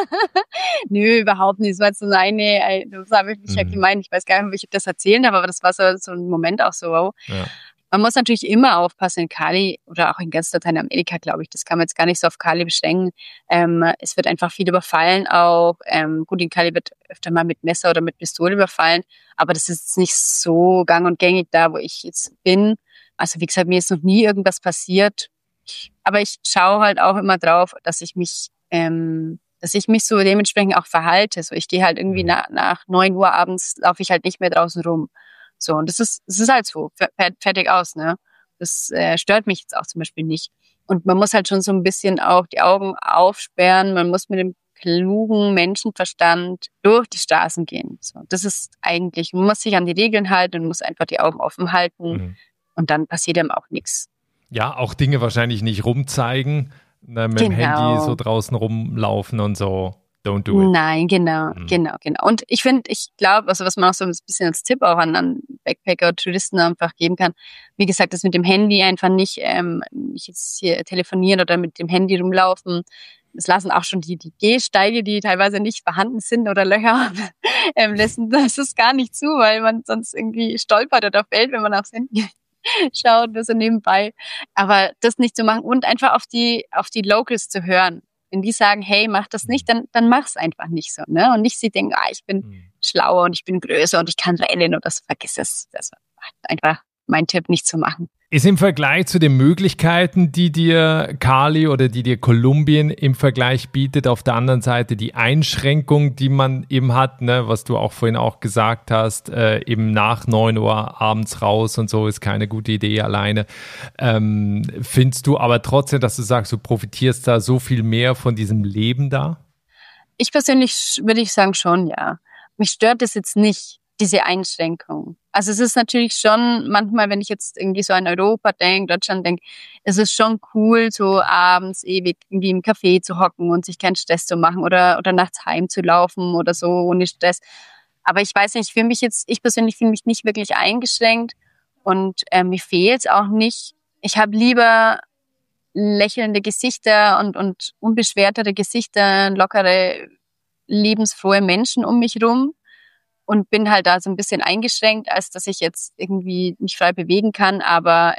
Nö, überhaupt nicht. Das war jetzt so das habe ich nicht gemeint. Ich weiß gar nicht, ob ich das erzählen darf, aber das war so ein Moment auch so, wow. Ja. Man muss natürlich immer aufpassen in Cali oder auch in ganz Lateinamerika, glaube ich. Das kann man jetzt gar nicht so auf Cali beschränken. Es wird einfach viel überfallen auch. Gut, in Cali wird öfter mal mit Messer oder mit Pistole überfallen, aber das ist jetzt nicht so gang und gängig da, wo ich jetzt bin. Also wie gesagt, mir ist noch nie irgendwas passiert. Aber ich schaue halt auch immer drauf, dass ich mich so dementsprechend auch verhalte. So, ich gehe halt irgendwie nach 9 Uhr abends, laufe ich halt nicht mehr draußen rum. So, und das ist halt so, fertig aus, ne? Das stört mich jetzt auch zum Beispiel nicht. Und man muss halt schon so ein bisschen auch die Augen aufsperren, man muss mit dem klugen Menschenverstand durch die Straßen gehen. So, das ist eigentlich, man muss sich an die Regeln halten und muss einfach die Augen offen halten und dann passiert einem auch nichts. Ja, auch Dinge wahrscheinlich nicht rumzeigen, ne, mit dem Handy so draußen rumlaufen und so. Don't do it. Nein, genau. Und ich glaube, also was man auch so ein bisschen als Tipp auch an Backpacker oder Touristen einfach geben kann, wie gesagt, das mit dem Handy einfach nicht jetzt hier telefonieren oder mit dem Handy rumlaufen. Das lassen auch schon die Gehsteige, die teilweise nicht vorhanden sind oder Löcher haben, lassen das ist gar nicht zu, weil man sonst irgendwie stolpert oder fällt, wenn man aufs Handy schaut, so nebenbei. Aber das nicht zu machen und einfach auf die Locals zu hören. Wenn die sagen, hey, mach das nicht, dann mach's einfach nicht so, ne? Und nicht sie denken, ich bin schlauer und ich bin größer und ich kann rennen und das vergiss es. Das ist einfach mein Tipp, nicht zu machen. Ist im Vergleich zu den Möglichkeiten, die dir Cali oder die dir Kolumbien im Vergleich bietet, auf der anderen Seite die Einschränkung, die man eben hat, ne, was du auch vorhin auch gesagt hast, eben nach 9 Uhr abends raus und so ist keine gute Idee alleine. Findest du aber trotzdem, dass du sagst, du profitierst da so viel mehr von diesem Leben da? Ich persönlich würde ich sagen schon, ja. Mich stört das jetzt nicht, diese Einschränkung. Also es ist natürlich schon, manchmal, wenn ich jetzt irgendwie so an Europa denke, Deutschland denke, es ist schon cool, so abends ewig irgendwie im Café zu hocken und sich keinen Stress zu machen oder nachts heimzulaufen oder so ohne Stress. Aber ich weiß nicht, ich persönlich fühle mich nicht wirklich eingeschränkt und mir fehlt es auch nicht. Ich habe lieber lächelnde Gesichter und unbeschwertere Gesichter, lockere, lebensfrohe Menschen um mich rum. Und bin halt da so ein bisschen eingeschränkt, als dass ich jetzt irgendwie mich frei bewegen kann, aber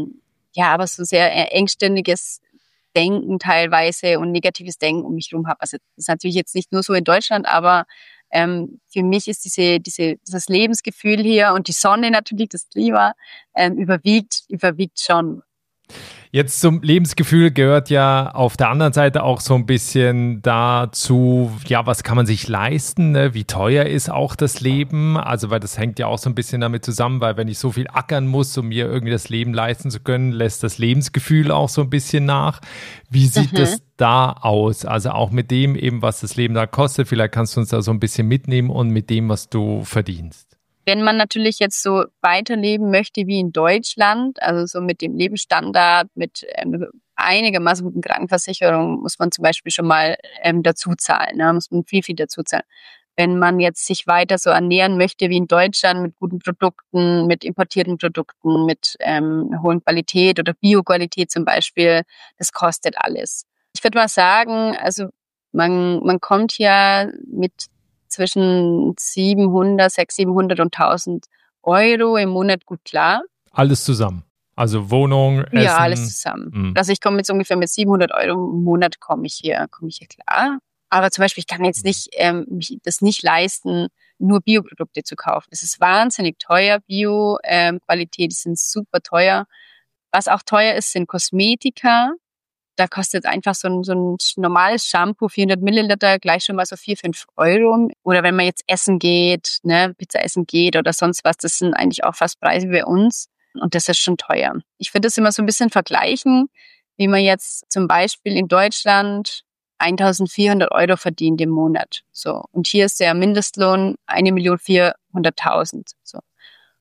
aber so sehr engständiges Denken teilweise und negatives Denken um mich rum habe. Also das ist natürlich jetzt nicht nur so in Deutschland, aber für mich ist dieses Lebensgefühl hier und die Sonne natürlich, das Klima, überwiegt schon. Jetzt zum Lebensgefühl gehört ja auf der anderen Seite auch so ein bisschen dazu, ja, was kann man sich leisten, ne? Wie teuer ist auch das Leben? Also, weil das hängt ja auch so ein bisschen damit zusammen, weil wenn ich so viel ackern muss, um mir irgendwie das Leben leisten zu können, lässt das Lebensgefühl auch so ein bisschen nach. Wie sieht das da aus? Also auch mit dem eben, was das Leben da kostet. Vielleicht kannst du uns da so ein bisschen mitnehmen und mit dem, was du verdienst. Wenn man natürlich jetzt so weiterleben möchte wie in Deutschland, also so mit dem Lebensstandard, mit einigermaßen guten Krankenversicherung, muss man zum Beispiel schon mal dazu zahlen, ne? Muss man viel dazu zahlen. Wenn man jetzt sich weiter so ernähren möchte wie in Deutschland mit guten Produkten, mit importierten Produkten, mit hohen Qualität oder Bioqualität zum Beispiel, das kostet alles. Ich würde mal sagen, also man kommt hier mit zwischen 600, 700 und 1.000 Euro im Monat gut klar. Alles zusammen? Also Wohnung, Essen? Ja, alles zusammen. Also ich komme jetzt ungefähr mit 700 Euro im Monat komme ich hier klar. Aber zum Beispiel, ich kann jetzt nicht das nicht leisten, nur Bioprodukte zu kaufen. Es ist wahnsinnig teuer. Bio-Qualität sind super teuer. Was auch teuer ist, sind Kosmetika. Da kostet einfach so ein normales Shampoo, 400 Milliliter, gleich schon mal so 4, 5 Euro. Oder wenn man jetzt essen geht, ne, Pizza essen geht oder sonst was, das sind eigentlich auch fast Preise wie bei uns. Und das ist schon teuer. Ich würde das immer so ein bisschen vergleichen, wie man jetzt zum Beispiel in Deutschland 1.400 Euro verdient im Monat. So. Und hier ist der Mindestlohn 1.400.000. So.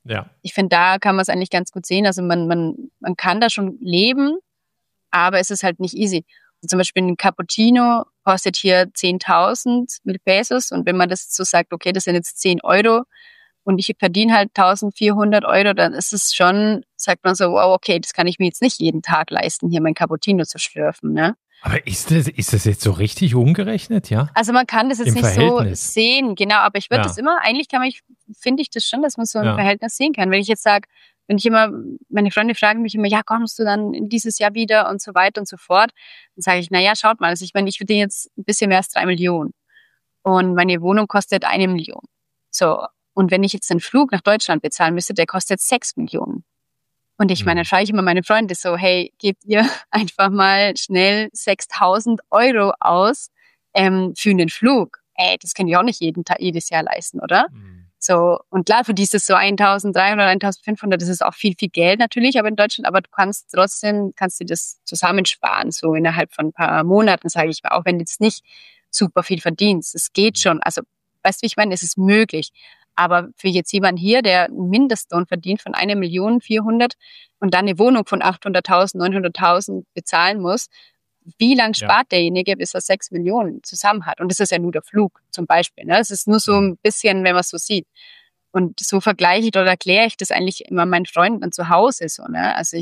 Ja. Ich finde, da kann man es eigentlich ganz gut sehen. Also man kann da schon leben, aber es ist halt nicht easy. Also zum Beispiel ein Cappuccino kostet hier 10.000 mit Pesos und wenn man das so sagt, okay, das sind jetzt 10 Euro und ich verdiene halt 1.400 Euro, dann ist es schon, sagt man so, wow, okay, das kann ich mir jetzt nicht jeden Tag leisten, hier mein Cappuccino zu schlürfen, ne? Aber ist das jetzt so richtig umgerechnet, ja? Also man kann das jetzt Im nicht Verhältnis. so sehen, genau, aber ich würde Ja. das immer, eigentlich finde ich das schon, dass man so ein Ja. Verhältnis sehen kann. Wenn ich jetzt sage, meine Freunde fragen mich immer, ja, kommst du dann dieses Jahr wieder und so weiter und so fort, dann sage ich, naja, schaut mal, also ich meine, ich verdiene jetzt ein bisschen mehr als 3 Millionen und meine Wohnung kostet 1 Million. So, und wenn ich jetzt einen Flug nach Deutschland bezahlen müsste, der kostet 6 Millionen. Und ich meine, dann frage ich immer meine Freunde so, hey, gebt ihr einfach mal schnell 6.000 Euro aus für einen Flug? Ey, das kann ich auch nicht jedes Jahr leisten, oder? So, und klar, für die ist das so 1.300, 1.500, das ist auch viel, viel Geld natürlich, aber in Deutschland, aber du kannst dir das zusammensparen, so innerhalb von ein paar Monaten, sage ich mal, auch wenn du jetzt nicht super viel verdienst. Es geht schon, also, weißt du, wie ich meine, es ist möglich. Aber für jetzt jemanden hier, der einen Mindestlohn verdient von 1.400.000 und dann eine Wohnung von 800.000, 900.000 bezahlen muss, wie lange spart derjenige, bis er 6 Millionen zusammen hat? Und das ist ja nur der Flug zum Beispiel. Ne? Das ist nur so ein bisschen, wenn man es so sieht. Und so vergleiche ich oder erkläre ich das eigentlich immer meinen Freunden zu Hause. So, ne? Also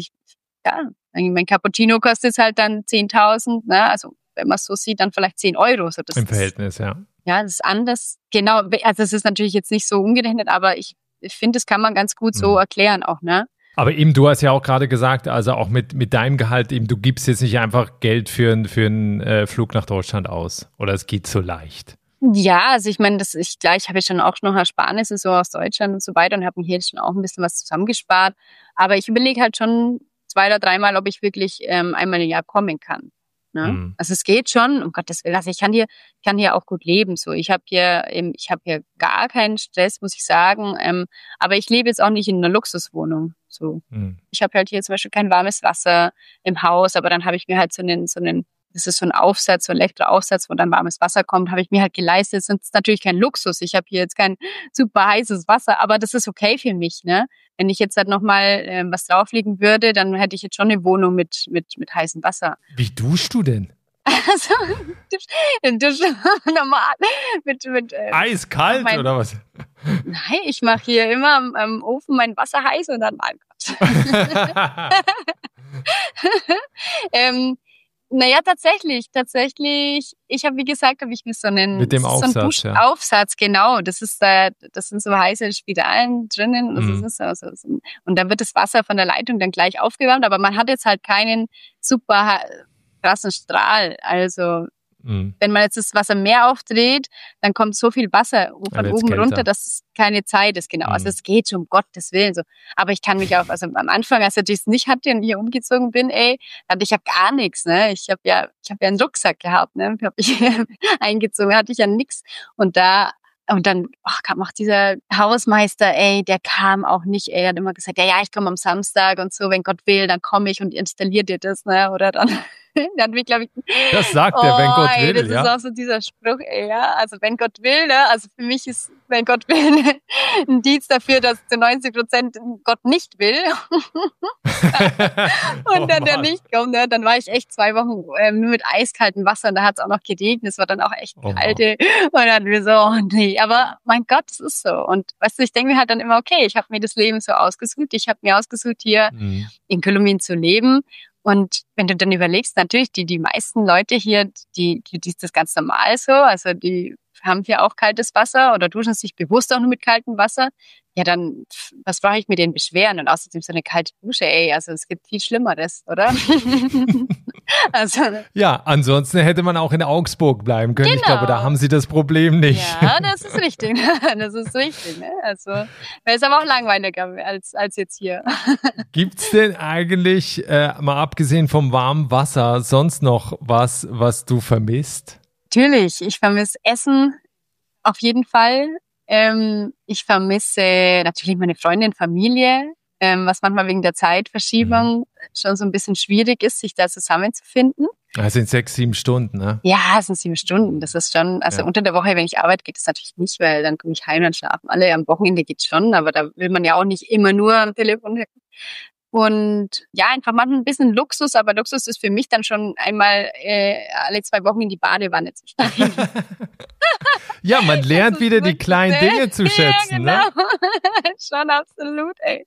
mein Cappuccino kostet halt dann 10.000. Ne? Also wenn man es so sieht, dann vielleicht 10 Euro. So, Im Verhältnis, ja. Ja, das ist anders. Genau, also es ist natürlich jetzt nicht so umgerechnet, aber ich finde, das kann man ganz gut so erklären auch, ne? Aber eben, du hast ja auch gerade gesagt, also auch mit deinem Gehalt, eben, du gibst jetzt nicht einfach Geld für einen Flug nach Deutschland aus. Oder es geht so leicht. Ja, also ich meine, ich habe schon auch noch Ersparnisse so aus Deutschland und so weiter und habe mir hier schon auch ein bisschen was zusammengespart. Aber ich überlege halt schon 2 oder 3 Mal, ob ich wirklich einmal im Jahr kommen kann. Ne? Also es geht schon, um Gottes Willen. Also ich kann hier auch gut leben. So, ich habe hier gar keinen Stress, muss ich sagen. Aber ich lebe jetzt auch nicht in einer Luxuswohnung. So, ich habe halt hier zum Beispiel kein warmes Wasser im Haus, aber dann habe ich mir halt so einen, das ist so ein Aufsatz, so ein Elektroaufsatz, wo dann warmes Wasser kommt, habe ich mir halt geleistet. Das ist natürlich kein Luxus. Ich habe hier jetzt kein super heißes Wasser, aber das ist okay für mich, ne? Wenn ich jetzt halt nochmal was drauflegen würde, dann hätte ich jetzt schon eine Wohnung mit heißem Wasser. Wie duschst du denn? Also, normal. Eiskalt oder was? Nein, ich mache hier immer am Ofen mein Wasser heiß und dann mein Gott. Naja, tatsächlich. Ich habe, wie gesagt, mir so einen, mit dem Aufsatz, so einen Duschaufsatz, genau. Das sind so heiße Spiralen drinnen. Das ist so. Und dann wird das Wasser von der Leitung dann gleich aufgewärmt, aber man hat jetzt halt keinen super krassen Strahl. Also wenn man jetzt das Wasser mehr aufdreht, dann kommt so viel Wasser von oben runter, dass es keine Zeit ist, genau. Also es geht schon, um Gottes Willen so. Aber ich kann mich auch, also am Anfang, als ich das nicht hatte und hier umgezogen bin, hatte ich ja gar nichts, ne. Ich habe ja einen Rucksack gehabt, ne. Hab ich eingezogen, hatte ich ja nichts. Und dann kam auch dieser Hausmeister, der kam auch nicht, hat immer gesagt, ja, ich komme am Samstag und so, wenn Gott will, dann komme ich und installiere dir das, ne, oder dann hat mich, glaube ich, das sagt er, wenn Gott will, das ist auch so dieser Spruch, ja, also wenn Gott will, ne, also für mich ist, wenn Gott will, ein Dienst dafür, dass zu 90% Gott nicht will. Und dann der nicht kommt, ne, dann war ich echt 2 Wochen nur mit eiskaltem Wasser und da hat es auch noch geregnet, es war dann auch echt kalt. Und dann hatten wir so, nee, aber mein Gott, es ist so. Und weißt du, ich denke mir halt dann immer, okay, ich habe mir das Leben so ausgesucht, ich habe mir ausgesucht, hier in Kolumbien zu leben. Und wenn du dann überlegst, natürlich, die meisten Leute hier, die ist das ganz normal so, also die haben hier auch kaltes Wasser oder duschen sich bewusst auch nur mit kaltem Wasser. Ja, dann, was brauche ich mir denn beschweren? Und außerdem so eine kalte Dusche, also es gibt viel Schlimmeres, oder? Also, ja, ansonsten hätte man auch in Augsburg bleiben können. Genau. Ich glaube, da haben sie das Problem nicht. Ja, das ist richtig. Das ist richtig. Ne? Also, wäre es aber auch langweiliger als jetzt hier. Gibt's denn eigentlich, mal abgesehen vom warmen Wasser, sonst noch was du vermisst? Natürlich, ich vermisse Essen auf jeden Fall. Ich vermisse natürlich meine Freundin, Familie, was manchmal wegen der Zeitverschiebung schon so ein bisschen schwierig ist, sich da zusammenzufinden. Das sind 6-7 Stunden, ne? Ja, es sind 7 Stunden. Das ist schon, also unter der Woche, wenn ich arbeite, geht das natürlich nicht, weil dann komme ich heim, dann schlafen alle. Am Wochenende geht's schon, aber da will man ja auch nicht immer nur am Telefon hocken. Und ja, einfach mal ein bisschen Luxus, aber Luxus ist für mich dann schon einmal alle 2 Wochen in die Badewanne zu steigen. Ja, man lernt wieder die kleinen Dinge zu schätzen, ja, genau. Ne? Schon absolut, ey.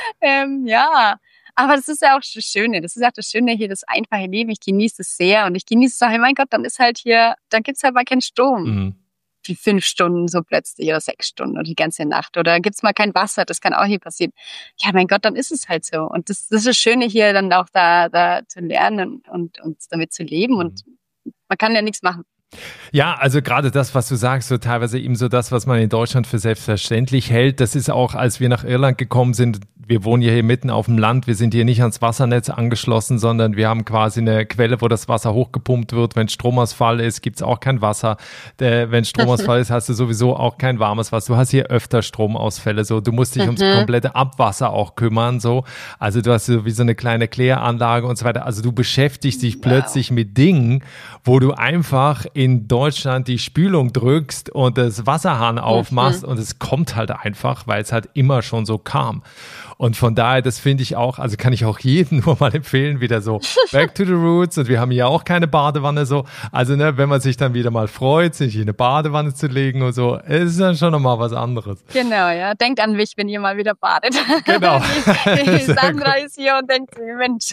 Ja, aber das ist ja auch das Schöne. Das ist auch das Schöne hier, das einfache Leben. Ich genieße es sehr und ich genieße es auch, mein Gott, dann ist halt hier, dann gibt's halt mal keinen Strom. Mhm. Wie 5 Stunden so plötzlich oder 6 Stunden oder die ganze Nacht oder gibt's mal kein Wasser, das kann auch hier passieren. Ja, mein Gott, dann ist es halt so. Und das ist das Schöne hier, dann auch da zu lernen und damit zu leben und man kann ja nichts machen. Ja, also gerade das, was du sagst, so teilweise eben so das, was man in Deutschland für selbstverständlich hält, das ist auch, als wir nach Irland gekommen sind, wir wohnen hier mitten auf dem Land, wir sind hier nicht ans Wassernetz angeschlossen, sondern wir haben quasi eine Quelle, wo das Wasser hochgepumpt wird. Wenn Stromausfall ist, gibt's auch kein Wasser. Wenn Stromausfall ist, hast du sowieso auch kein warmes Wasser. Du hast hier öfter Stromausfälle, so. Du musst dich ums komplette Abwasser auch kümmern, so. Also du hast so wie so eine kleine Kläranlage und so weiter. Also du beschäftigst dich plötzlich mit Dingen, wo du einfach in Deutschland die Spülung drückst und das Wasserhahn aufmachst und es kommt halt einfach, weil es halt immer schon so kam. Und von daher, das finde ich auch, also kann ich auch jedem nur mal empfehlen, wieder so back to the roots. Und wir haben hier auch keine Badewanne so. Also ne, wenn man sich dann wieder mal freut, sich in eine Badewanne zu legen und so, ist dann schon nochmal was anderes. Genau, ja. Denkt an mich, wenn ihr mal wieder badet. Genau. Die Sandra ist hier und denkt, Mensch,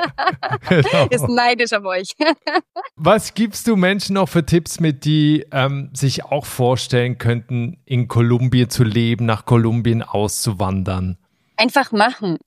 genau. Ist neidisch auf euch. Was gibst du Menschen noch für Tipps mit, die sich auch vorstellen könnten, in Kolumbien zu leben, nach Kolumbien auszuwandern? Einfach machen.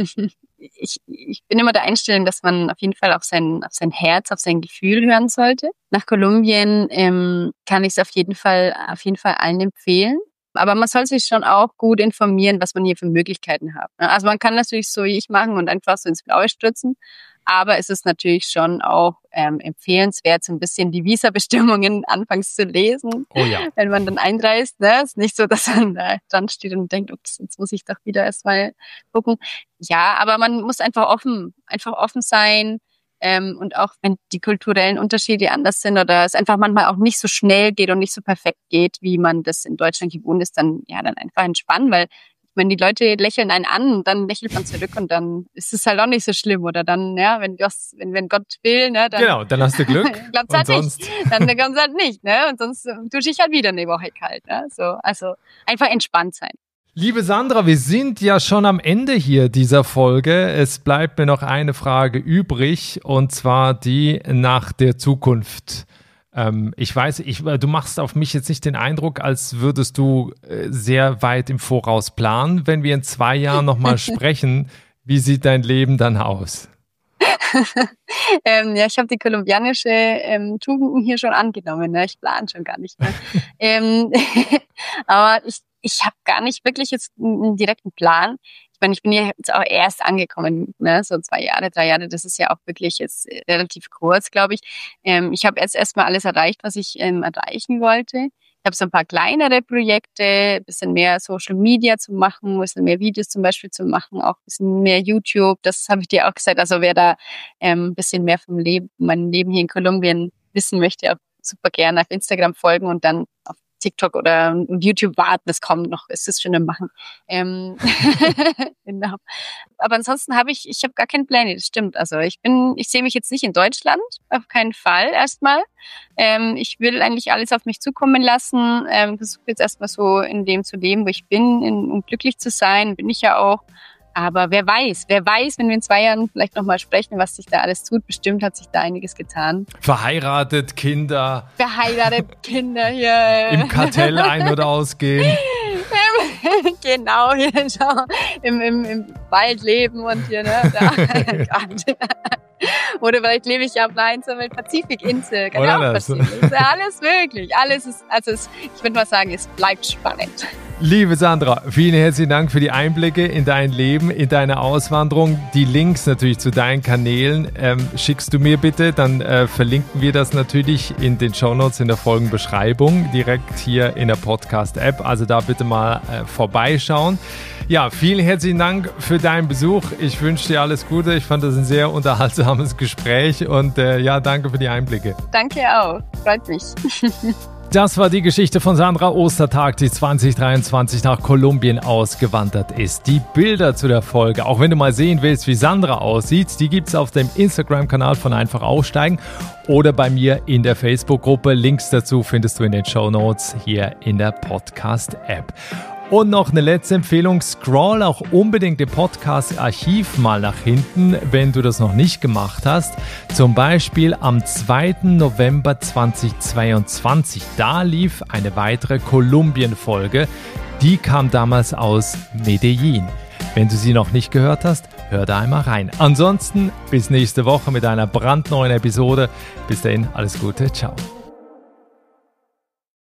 Ich bin immer der Einstellung, dass man auf jeden Fall auf sein Herz, auf sein Gefühl hören sollte. Nach Kolumbien kann ich es auf jeden Fall allen empfehlen. Aber man soll sich schon auch gut informieren, was man hier für Möglichkeiten hat. Also man kann natürlich so wie ich machen und einfach so ins Blaue stürzen. Aber es ist natürlich schon auch empfehlenswert, so ein bisschen die Visabestimmungen anfangs zu lesen, wenn man dann einreist. Ne? Es ist nicht so, dass man da dran steht und denkt, ups, jetzt muss ich doch wieder erstmal gucken. Ja, aber man muss einfach offen sein. Und auch wenn die kulturellen Unterschiede anders sind oder es einfach manchmal auch nicht so schnell geht und nicht so perfekt geht, wie man das in Deutschland gewohnt ist, dann einfach entspannen, weil wenn die Leute lächeln einen an, dann lächelt man zurück und dann ist es halt auch nicht so schlimm. Oder dann, ja, wenn Gott will, ne, dann. Genau, dann hast du Glück. Klappt's halt nicht. Dann kommt's halt nicht, ne? Und sonst dusche ich halt wieder eine Woche kalt, ne? So, also einfach entspannt sein. Liebe Sandra, wir sind ja schon am Ende hier dieser Folge. Es bleibt mir noch eine Frage übrig und zwar die nach der Zukunft. Ich weiß, du machst auf mich jetzt nicht den Eindruck, als würdest du sehr weit im Voraus planen. Wenn wir in 2 Jahren nochmal sprechen, wie sieht dein Leben dann aus? Ja, ich habe die kolumbianische Tugenden hier schon angenommen. Ne? Ich plane schon gar nicht mehr. Aber ich habe gar nicht wirklich jetzt einen direkten Plan. Ich meine, ich bin ja jetzt auch erst angekommen, ne? So 2 Jahre, 3 Jahre, das ist ja auch wirklich jetzt relativ kurz, glaube ich. Ich habe jetzt erstmal alles erreicht, was ich erreichen wollte. Ich habe so ein paar kleinere Projekte, ein bisschen mehr Social Media zu machen, ein bisschen mehr Videos zum Beispiel zu machen, auch ein bisschen mehr YouTube. Das habe ich dir auch gesagt. Also wer da ein bisschen mehr vom meinem Leben hier in Kolumbien wissen möchte, auch super gerne auf Instagram folgen und dann auf TikTok oder YouTube warten, das kommt noch, es ist schon im Machen. Genau. Aber ansonsten habe ich habe gar keine Pläne, das stimmt. Also ich sehe mich jetzt nicht in Deutschland, auf keinen Fall erstmal. Ich will eigentlich alles auf mich zukommen lassen, versuche jetzt erstmal so in dem zu leben, wo ich bin, um glücklich zu sein, bin ich ja auch. Aber wer weiß, wenn wir in 2 Jahren vielleicht nochmal sprechen, was sich da alles tut. Bestimmt hat sich da einiges getan. Verheiratet, Kinder hier. Im Kartell ein- oder ausgehen. Genau, hier schau, im Wald leben und hier, ne? Da. Oder vielleicht lebe ich ja auf einer einsamen Pazifikinsel. Kann ja auch passieren. Das ist ja alles möglich. Ich würde mal sagen, es bleibt spannend. Liebe Sandra, vielen herzlichen Dank für die Einblicke in dein Leben, in deine Auswanderung. Die Links natürlich zu deinen Kanälen schickst du mir bitte, dann verlinken wir das natürlich in den Shownotes in der Folgenbeschreibung, direkt hier in der Podcast-App. Also da bitte mal vorbeischauen. Ja, vielen herzlichen Dank für deinen Besuch. Ich wünsche dir alles Gute. Ich fand das ein sehr unterhaltsames Gespräch und danke für die Einblicke. Danke auch, freut mich. Das war die Geschichte von Sandra Ostertag, die 2023 nach Kolumbien ausgewandert ist. Die Bilder zu der Folge, auch wenn du mal sehen willst, wie Sandra aussieht, die gibt's auf dem Instagram-Kanal von Einfach Aussteigen oder bei mir in der Facebook-Gruppe. Links dazu findest du in den Shownotes hier in der Podcast-App. Und noch eine letzte Empfehlung, scroll auch unbedingt den Podcast-Archiv mal nach hinten, wenn du das noch nicht gemacht hast. Zum Beispiel am 2. November 2022, da lief eine weitere Kolumbien-Folge. Die kam damals aus Medellin. Wenn du sie noch nicht gehört hast, hör da einmal rein. Ansonsten bis nächste Woche mit einer brandneuen Episode. Bis dahin, alles Gute, ciao.